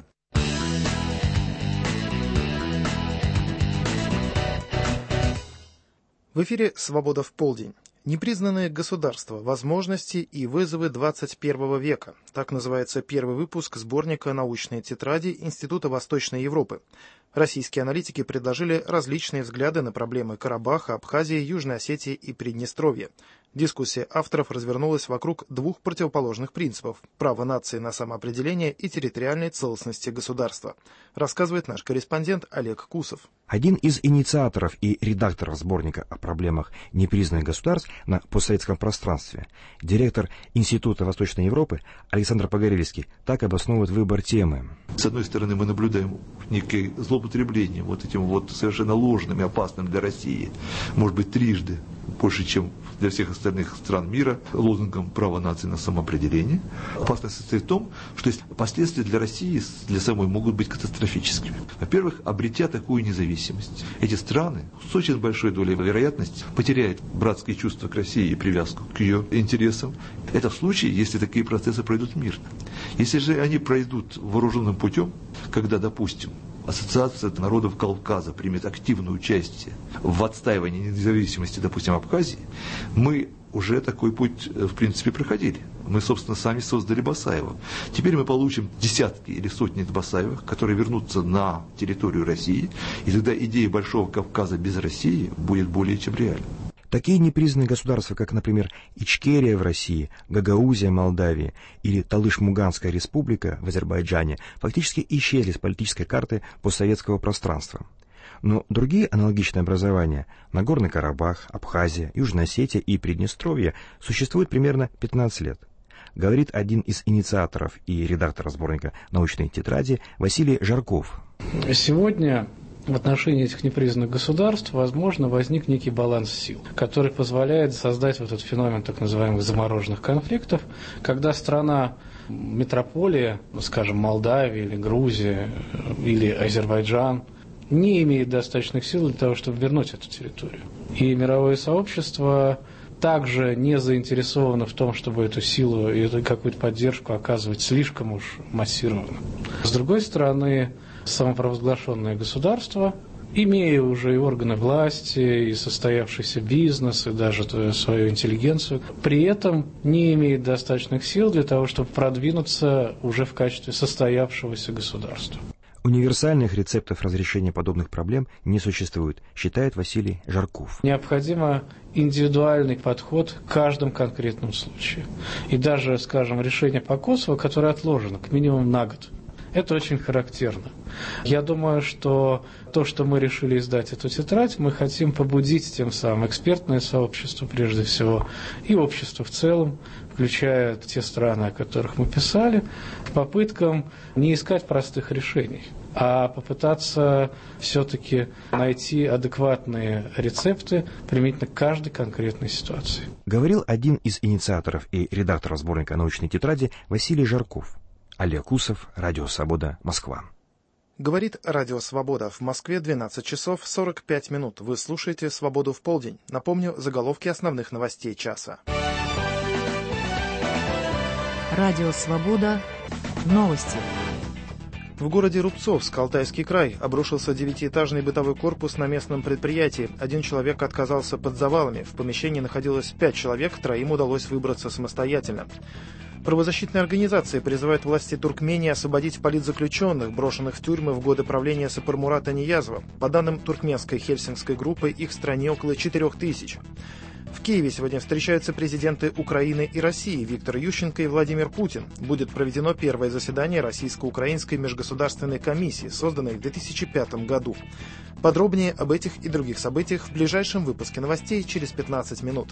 В эфире «Свобода в полдень». Непризнанные государства, возможности и вызовы 21 века. Так называется первый выпуск сборника «Научные тетради» Института Восточной Европы. Российские аналитики предложили различные взгляды на проблемы Карабаха, Абхазии, Южной Осетии и Приднестровья. Дискуссия авторов развернулась вокруг 2 противоположных принципов – права нации на самоопределение и территориальной целостности государства, рассказывает наш корреспондент Олег Кусов. Один из инициаторов и редакторов сборника о проблемах непризнанных государств на постсоветском пространстве, директор Института Восточной Европы Александр Погорельский, так обосновывает выбор темы. С одной стороны, мы наблюдаем некое злоупотребление вот этим вот совершенно ложным и опасным для России, может быть, трижды больше, чем для всех остальных стран мира, лозунгом права нации на самоопределение. Опасность состоит в том, что последствия для России, для самой, могут быть катастрофическими. Во-первых, обретя такую независимость, эти страны с очень большой долей вероятности потеряют братские чувства к России и привязку к ее интересам. Это в случае, если такие процессы пройдут мирно. Если же они пройдут вооруженным путем, когда, допустим, Ассоциация народов Кавказа примет активное участие в отстаивании независимости, допустим, Абхазии, мы уже такой путь, в принципе, проходили. Мы, собственно, сами создали Басаева. Теперь мы получим десятки или сотни Басаевых, которые вернутся на территорию России, и тогда идея Большого Кавказа без России будет более чем реальна. Такие непризнанные государства, как, например, Ичкерия в России, Гагаузия в Молдавии или Талыш-Муганская республика в Азербайджане, фактически исчезли с политической карты постсоветского пространства. Но другие аналогичные образования – Нагорный Карабах, Абхазия, Южная Осетия и Приднестровье – существуют примерно 15 лет. Говорит один из инициаторов и редактора сборника «Научные тетради» Василий Жарков. Сегодня в отношении этих непризнанных государств, возможно, возник некий баланс сил, который позволяет создать вот этот феномен так называемых замороженных конфликтов, когда страна метрополия, скажем, Молдавия или Грузия или Азербайджан, не имеет достаточных сил для того, чтобы вернуть эту территорию. И мировое сообщество также не заинтересовано в том, чтобы эту силу и эту какую-то поддержку оказывать слишком уж массированно. С другой стороны, самопровозглашенное государство, имея уже и органы власти, и состоявшийся бизнес, и даже свою интеллигенцию, при этом не имеет достаточных сил для того, чтобы продвинуться уже в качестве состоявшегося государства. Универсальных рецептов разрешения подобных проблем не существует, считает Василий Жарков. Необходимо индивидуальный подход к каждому конкретному случаю. И даже, скажем, решение по Косово, которое отложено как минимум на год. Это очень характерно. Я думаю, что то, что мы решили издать эту тетрадь, мы хотим побудить тем самым экспертное сообщество, прежде всего, и общество в целом, включая те страны, о которых мы писали, попыткам не искать простых решений, а попытаться все-таки найти адекватные рецепты применительно к каждой конкретной ситуации. Говорил один из инициаторов и редакторов сборника научной тетради Василий Жарков. Олег Усов, Радио Свобода, Москва. Говорит Радио Свобода. В Москве 12 часов 45 минут. Вы слушаете «Свободу в полдень». Напомню, заголовки основных новостей часа. Радио Свобода. Новости. В городе Рубцовск, Алтайский край, обрушился 9-этажный бытовой корпус на местном предприятии. Один человек отказался под завалами. В помещении находилось 5 человек, 3 удалось выбраться самостоятельно. Правозащитные организации призывают власти Туркмении освободить политзаключенных, брошенных в тюрьмы в годы правления Сапармурата Ниязова. По данным туркменской хельсинкской группы, их в стране около 4000. В Киеве сегодня встречаются президенты Украины и России Виктор Ющенко и Владимир Путин. Будет проведено первое заседание Российско-Украинской межгосударственной комиссии, созданной в 2005 году. Подробнее об этих и других событиях в ближайшем выпуске новостей через 15 минут.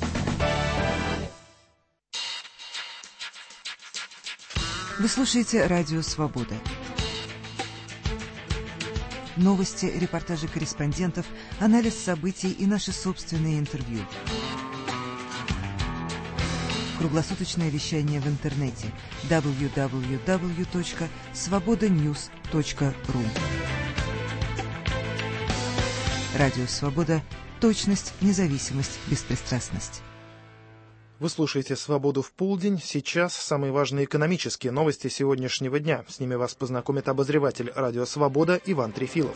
Вы слушаете Радио Свобода. Новости, репортажи корреспондентов, анализ событий и наши собственные интервью. Круглосуточное вещание в интернете www.svobodanews.ru. Радио Свобода. Точность, независимость, беспристрастность. Вы слушаете «Свободу в полдень». Сейчас самые важные экономические новости сегодняшнего дня. С ними вас познакомит обозреватель «Радио Свобода» Иван Трефилов.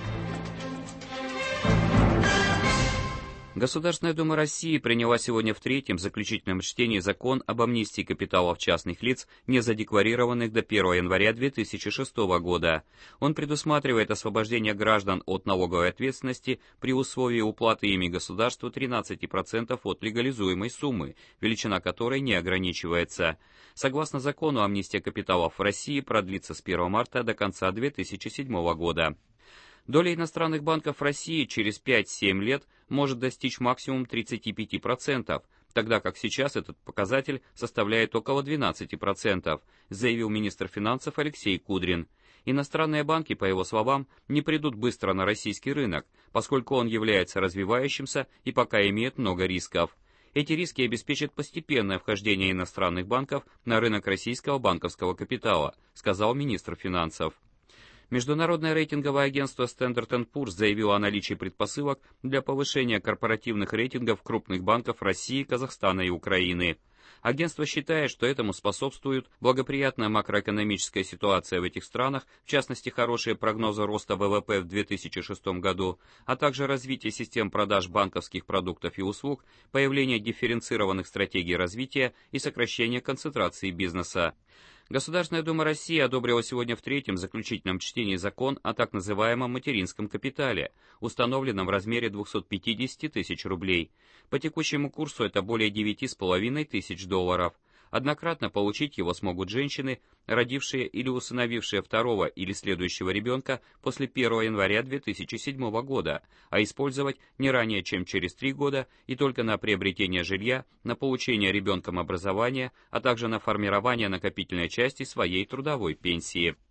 Государственная Дума России приняла сегодня в третьем заключительном чтении закон об амнистии капиталов частных лиц, не задекларированных до 1 января 2006 года. Он предусматривает освобождение граждан от налоговой ответственности при условии уплаты ими государству 13% от легализуемой суммы, величина которой не ограничивается. Согласно закону, амнистия капиталов в России продлится с 1 марта до конца 2007 года. Доля иностранных банков в России через 5-7 лет может достичь максимум 35%, тогда как сейчас этот показатель составляет около 12%, заявил министр финансов Алексей Кудрин. Иностранные банки, по его словам, не придут быстро на российский рынок, поскольку он является развивающимся и пока имеет много рисков. Эти риски обеспечат постепенное вхождение иностранных банков на рынок российского банковского капитала, сказал министр финансов. Международное рейтинговое агентство Standard & Poor's заявило о наличии предпосылок для повышения корпоративных рейтингов крупных банков России, Казахстана и Украины. Агентство считает, что этому способствует благоприятная макроэкономическая ситуация в этих странах, в частности хорошие прогнозы роста ВВП в 2006 году, а также развитие систем продаж банковских продуктов и услуг, появление дифференцированных стратегий развития и сокращение концентрации бизнеса. Государственная Дума России одобрила сегодня в третьем заключительном чтении закон о так называемом материнском капитале, установленном в размере 250 тысяч рублей. По текущему курсу это более 9,5 тысяч долларов. Однократно получить его смогут женщины, родившие или усыновившие второго или следующего ребенка после 1 января 2007 года, а использовать не ранее, чем через 3 года и только на приобретение жилья, на получение ребенком образования, а также на формирование накопительной части своей трудовой пенсии.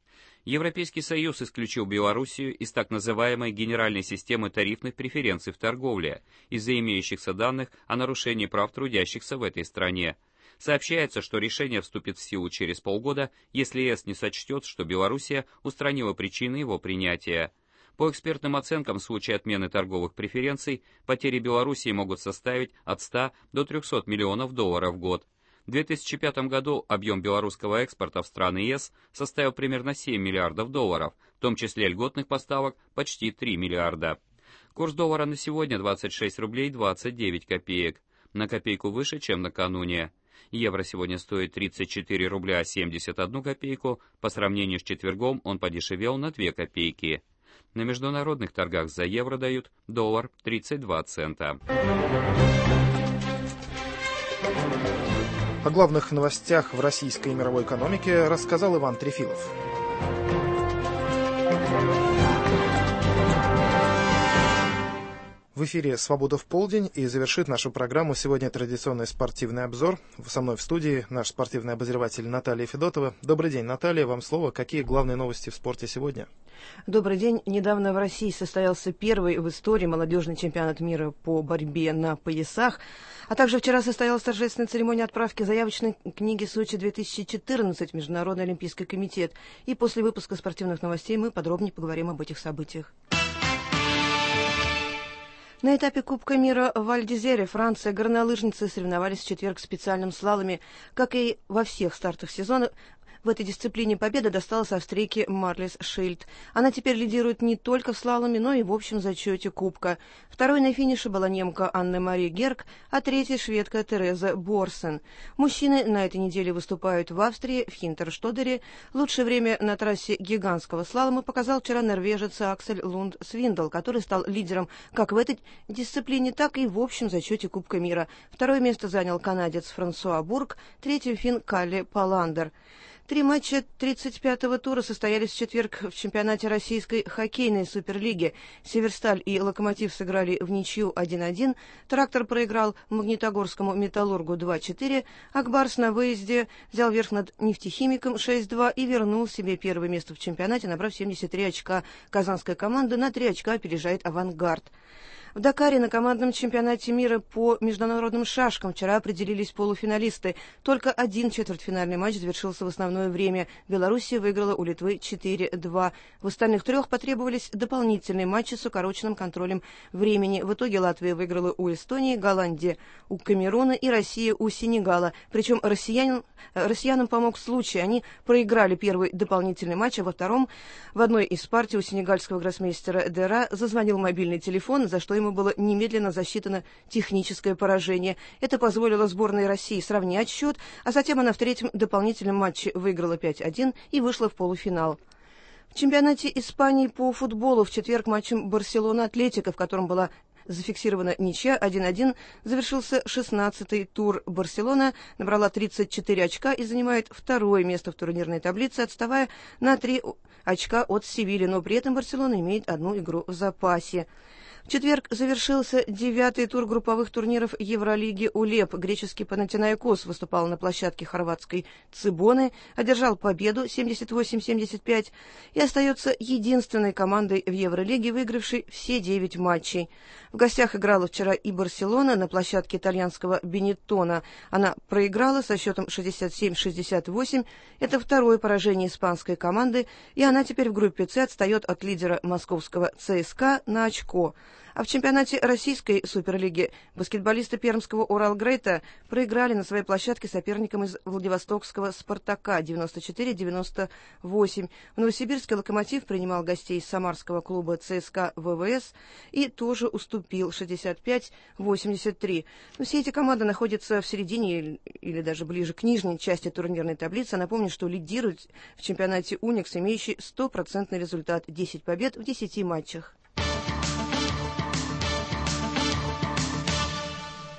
Европейский Союз исключил Белоруссию из так называемой генеральной системы тарифных преференций в торговле из-за имеющихся данных о нарушении прав трудящихся в этой стране. Сообщается, что решение вступит в силу через полгода, если ЕС не сочтет, что Белоруссия устранила причины его принятия. По экспертным оценкам, в случае отмены торговых преференций, потери Белоруссии могут составить от 100 до 300 миллионов долларов в год. В 2005 году объем белорусского экспорта в страны ЕС составил примерно 7 миллиардов долларов, в том числе льготных поставок почти 3 миллиарда. Курс доллара на сегодня 26 рублей 29 копеек, на копейку выше, чем накануне. Евро сегодня стоит 34 рубля 71 копейку, по сравнению с четвергом он подешевел на 2 копейки. На международных торгах за евро дают доллар 32 цента. О главных новостях в российской и мировой экономике рассказал Иван Трефилов. В эфире «Свобода в полдень», и завершит нашу программу сегодня традиционный спортивный обзор. Со мной в студии наш спортивный обозреватель Наталья Федотова. Добрый день, Наталья, вам слово. Какие главные новости в спорте сегодня? Добрый день. Недавно в России состоялся первый в истории молодежный чемпионат мира по борьбе на поясах, а также вчера состоялась торжественная церемония отправки заявочной книги «Сочи-2014» в Международный олимпийский комитет. И после выпуска спортивных новостей мы подробнее поговорим об этих событиях. На этапе Кубка мира в Валь-д'Изере, Франция, горнолыжницы соревновались в четверг в специальном слаломе. Как и во всех стартах сезона, в этой дисциплине победа досталась австрийке Марлис Шильд. Она теперь лидирует не только в слаломе, но и в общем зачете Кубка. Второй на финише была немка Анне-Мари Герк, а третьей шведка Тереза Борсен. Мужчины на этой неделе выступают в Австрии, в Хинтерштодере. Лучшее время на трассе гигантского слалома показал вчера норвежец Аксель Лунд Свиндл, который стал лидером как в этой дисциплине, так и в общем зачете Кубка мира. Второе место занял канадец Франсуа Бург, третье финн Калле Паландер. 3 матча 35-го тура состоялись в четверг в чемпионате российской хоккейной суперлиги. Северсталь и Локомотив сыграли в ничью 1-1, Трактор проиграл Магнитогорскому Металлургу 2-4, Акбарс на выезде взял верх над Нефтехимиком 6-2 и вернул себе первое место в чемпионате, набрав 73 очка. Казанская команда на 3 очка опережает «Авангард». В Дакаре на командном чемпионате мира по международным шашкам вчера определились полуфиналисты. Только один четвертьфинальный матч завершился в основное время. Белоруссия выиграла у Литвы 4-2. В остальных 3 потребовались дополнительные матчи с укороченным контролем времени. В итоге Латвия выиграла у Эстонии, Голландия у Камеруна и Россия у Сенегала. Причем россиянам помог случай. Они проиграли первый дополнительный матч, а во втором в одной из партий у сенегальского гроссмейстера Дера зазвонил мобильный телефон, за что ему было немедленно засчитано техническое поражение. Это позволило сборной России сравнять счет, а затем она в третьем дополнительном матче выиграла 5-1 и вышла в полуфинал. В чемпионате Испании по футболу в четверг матчем Барселона-Атлетико, в котором была зафиксирована ничья 1-1, завершился 16-й тур. Барселона набрала 34 очка и занимает второе место в турнирной таблице, отставая на 3 очка от Севильи, но при этом Барселона имеет одну игру в запасе. В четверг завершился 9-й тур групповых турниров Евролиги УЛЕП. Греческий Панатинаикос выступал на площадке хорватской Цибоны, одержал победу 78-75 и остается единственной командой в Евролиге, выигравшей все 9 матчей. В гостях играла вчера и Барселона на площадке итальянского Бенеттона. Она проиграла со счетом 67-68. Это второе поражение испанской команды, и она теперь в группе С отстает от лидера московского ЦСКА на очко. А в чемпионате российской суперлиги баскетболисты пермского Уралгрейта проиграли на своей площадке соперникам из Владивостокского Спартака 94-98. В Новосибирске Локомотив принимал гостей из самарского клуба ЦСКА ВВС и тоже уступил 65-83. Но все эти команды находятся в середине или даже ближе к нижней части турнирной таблицы. Напомню, что лидирует в чемпионате УНИКС, имеющий 100% результат — 10 побед в 10 матчах.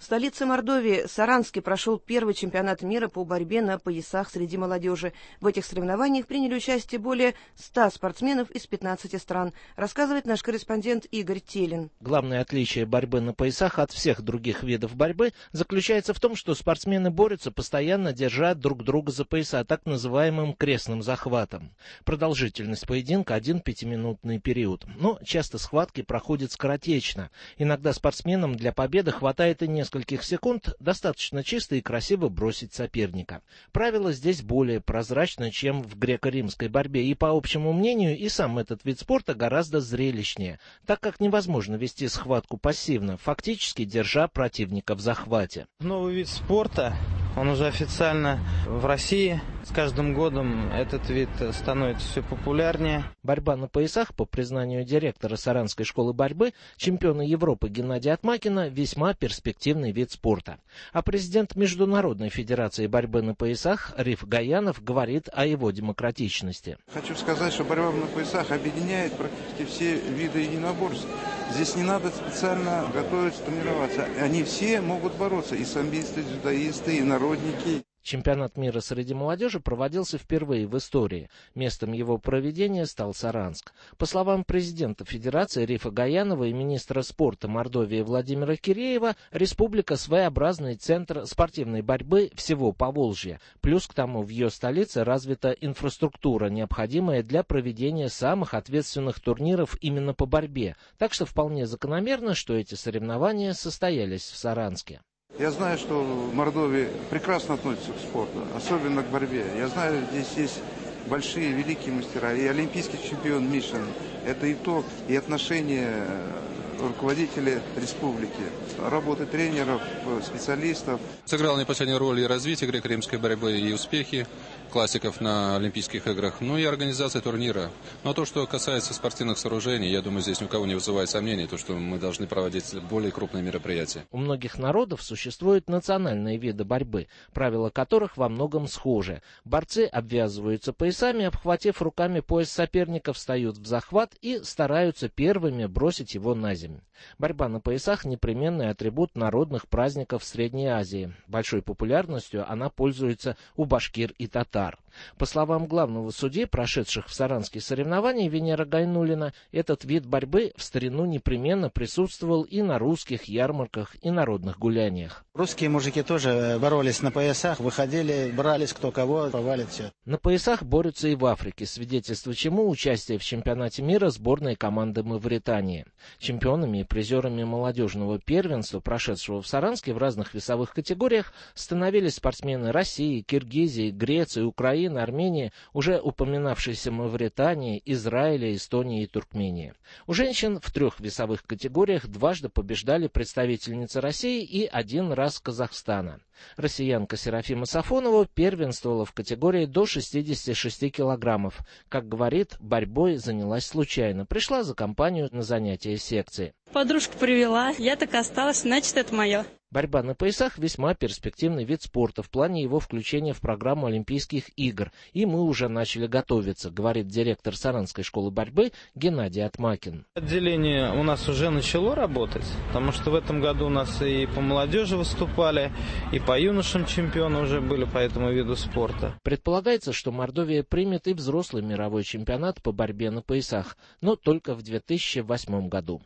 В столице Мордовии, Саранске, прошел первый чемпионат мира по борьбе на поясах среди молодежи. В этих соревнованиях приняли участие более 100 спортсменов из 15 стран, рассказывает наш корреспондент Игорь Телин. Главное отличие борьбы на поясах от всех других видов борьбы заключается в том, что спортсмены борются, постоянно держа друг друга за пояса, так называемым крестным захватом. Продолжительность поединка 1 пятиминутный период. Но часто схватки проходят скоротечно. Иногда спортсменам для победы хватает и нескольких секунд, достаточно чисто и красиво бросить соперника. Правила здесь более прозрачны, чем в греко-римской борьбе, и, по общему мнению, и сам этот вид спорта гораздо зрелищнее, так как невозможно вести схватку пассивно, фактически держа противника в захвате. Новый вид спорта, он уже официально в России. С каждым годом этот вид становится все популярнее. Борьба на поясах, по признанию директора Саранской школы борьбы, чемпиона Европы Геннадия Атмакина, весьма перспективный вид спорта. А президент Международной федерации борьбы на поясах Риф Гаянов говорит о его демократичности. Хочу сказать, что борьба на поясах объединяет практически все виды единоборств. Здесь не надо специально готовиться, тренироваться. Они все могут бороться, и самбисты, и дзюдоисты, и народники. Чемпионат мира среди молодежи проводился впервые в истории. Местом его проведения стал Саранск. По словам президента Федерации Рифа Гаянова и министра спорта Мордовии Владимира Киреева, республика — своеобразный центр спортивной борьбы всего Поволжья. Плюс к тому в ее столице развита инфраструктура, необходимая для проведения самых ответственных турниров именно по борьбе. Так что вполне закономерно, что эти соревнования состоялись в Саранске. Я знаю, что в Мордовии прекрасно относятся к спорту, особенно к борьбе. Я знаю, здесь есть большие, великие мастера, и олимпийский чемпион Мишин. Это итог и отношения руководителей республики, работы тренеров, специалистов. Сыграл не последнюю роль и развитие греко-римской борьбы, и успехи классиков на Олимпийских играх, ну и организация турнира. Но то, что касается спортивных сооружений, я думаю, здесь ни у кого не вызывает сомнений, то, что мы должны проводить более крупные мероприятия. У многих народов существуют национальные виды борьбы, правила которых во многом схожи. Борцы обвязываются поясами, обхватив руками пояс соперника, встают в захват и стараются первыми бросить его на землю. Борьба на поясах — непременный атрибут народных праздников Средней Азии. Большой популярностью она пользуется у башкир и татар. По словам главного судьи, прошедших в Саранске соревнований, Венера Гайнуллина, этот вид борьбы в старину непременно присутствовал и на русских ярмарках и народных гуляниях. Русские мужики тоже боролись на поясах, выходили, брались кто кого, повалит все. На поясах борются и в Африке, свидетельство чему участие в чемпионате мира сборной команды Мавритании. Чемпионами и призерами молодежного первенства, прошедшего в Саранске в разных весовых категориях, становились спортсмены России, Киргизии, Греции, Украины, Армении, уже упоминавшейся Мавритании, Израиля, Эстонии и Туркмении. У женщин в 3 весовых категориях дважды побеждали представительницы России и 1 раз Казахстана. Россиянка Серафима Сафонова первенствовала в категории до 66 килограммов. Как говорит, борьбой занялась случайно. Пришла за компанию на занятия секции. Подружка привела, я так осталась, значит, это мое. Борьба на поясах — весьма перспективный вид спорта в плане его включения в программу Олимпийских игр. И мы уже начали готовиться, говорит директор Саранской школы борьбы Геннадий Атмакин. Отделение у нас уже начало работать, потому что в этом году у нас и по молодежи выступали, и по юношам чемпионы уже были по этому виду спорта. Предполагается, что Мордовия примет и взрослый мировой чемпионат по борьбе на поясах, но только в 2008 году.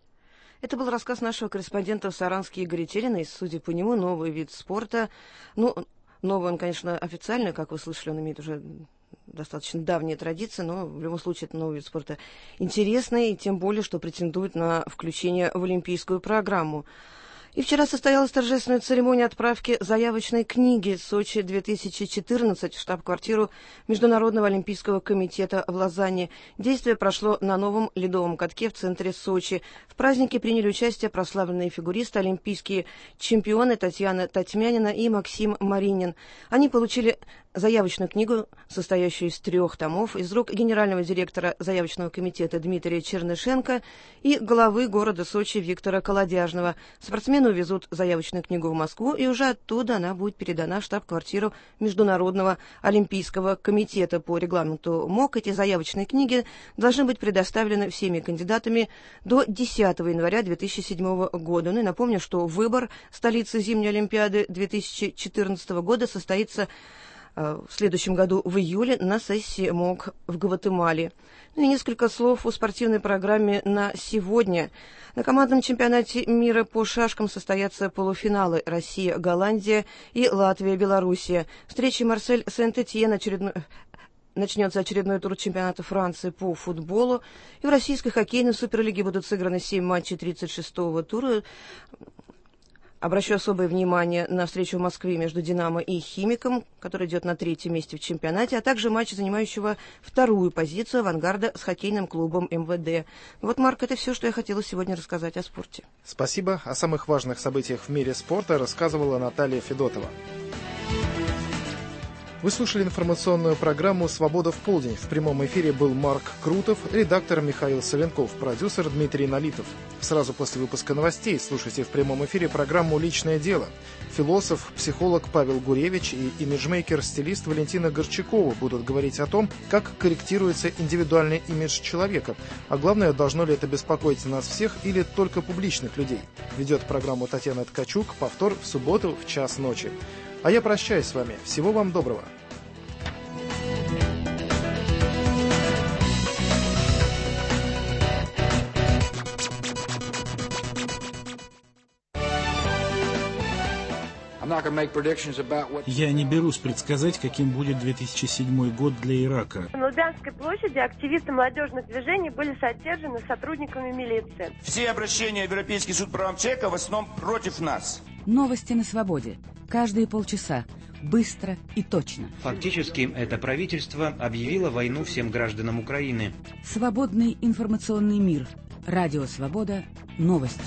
Это был рассказ нашего корреспондента в Саранске Игоря Телина, и, судя по нему, новый вид спорта. Ну, новый он, конечно, официальный, как вы слышали, он имеет уже достаточно давние традиции, но в любом случае это новый вид спорта интересный, и тем более, что претендует на включение в олимпийскую программу. И вчера состоялась торжественная церемония отправки заявочной книги «Сочи-2014» в штаб-квартиру Международного олимпийского комитета в Лозанне. Действие прошло на новом ледовом катке в центре Сочи. В празднике приняли участие прославленные фигуристы, олимпийские чемпионы Татьяна Татьмянина и Максим Маринин. Они получили заявочную книгу, состоящую из 3 томов, из рук генерального директора заявочного комитета Дмитрия Чернышенко и главы города Сочи Виктора Колодяжного. Спортсмены смену везут заявочную книгу в Москву, и уже оттуда она будет передана в штаб-квартиру Международного олимпийского комитета. По регламенту МОК эти заявочные книги должны быть предоставлены всеми кандидатами до 10 января 2007 года. Ну и напомню, что выбор столицы зимней Олимпиады 2014 года состоится в следующем году в июле на сессии МОК в Гватемале. Ну и несколько слов о спортивной программе на сегодня. На командном чемпионате мира по шашкам состоятся полуфиналы: Россия, Голландия и Латвия, Белоруссия. Встречи Марсель Сент-Этьен начнется очередной тур чемпионата Франции по футболу. И в российской хоккейной суперлиге будут сыграны 7 матчей 36-го тура. Обращу особое внимание на встречу в Москве между «Динамо» и «Химиком», который идет на 3-м месте в чемпионате, а также матч, занимающего 2-ю позицию «Авангарда» с хоккейным клубом МВД. Вот, Марк, это все, что я хотела сегодня рассказать о спорте. Спасибо. О самых важных событиях в мире спорта рассказывала Наталья Федотова. Вы слушали информационную программу «Свобода в полдень». В прямом эфире был Марк Крутов, редактор Михаил Савенков, продюсер Дмитрий Налитов. Сразу после выпуска новостей слушайте в прямом эфире программу «Личное дело». Философ, психолог Павел Гуревич и имиджмейкер-стилист Валентина Горчакова будут говорить о том, как корректируется индивидуальный имидж человека. А главное, должно ли это беспокоить нас всех или только публичных людей. Ведет программу Татьяна Ткачук. Повтор в субботу в 1:00 ночи. А я прощаюсь с вами. Всего вам доброго. Я не берусь предсказать, каким будет 2007 год для Ирака. На Лубянской площади активисты молодежных движений были задержаны сотрудниками милиции. Все обращения в Европейский суд по правам человека в основном против нас. Новости на свободе. Каждые полчаса. Быстро и точно. Фактически, это правительство объявило войну всем гражданам Украины. Свободный информационный мир. Радио «Свобода». Новости.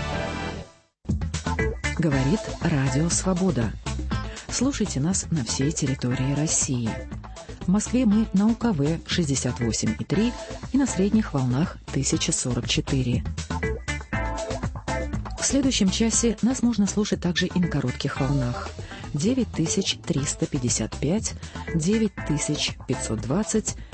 Говорит Радио Свобода. Слушайте нас на всей территории России. В Москве мы на УКВ 68,3 и на средних волнах 1044. В следующем часе нас можно слушать также и на коротких волнах 9355, 9520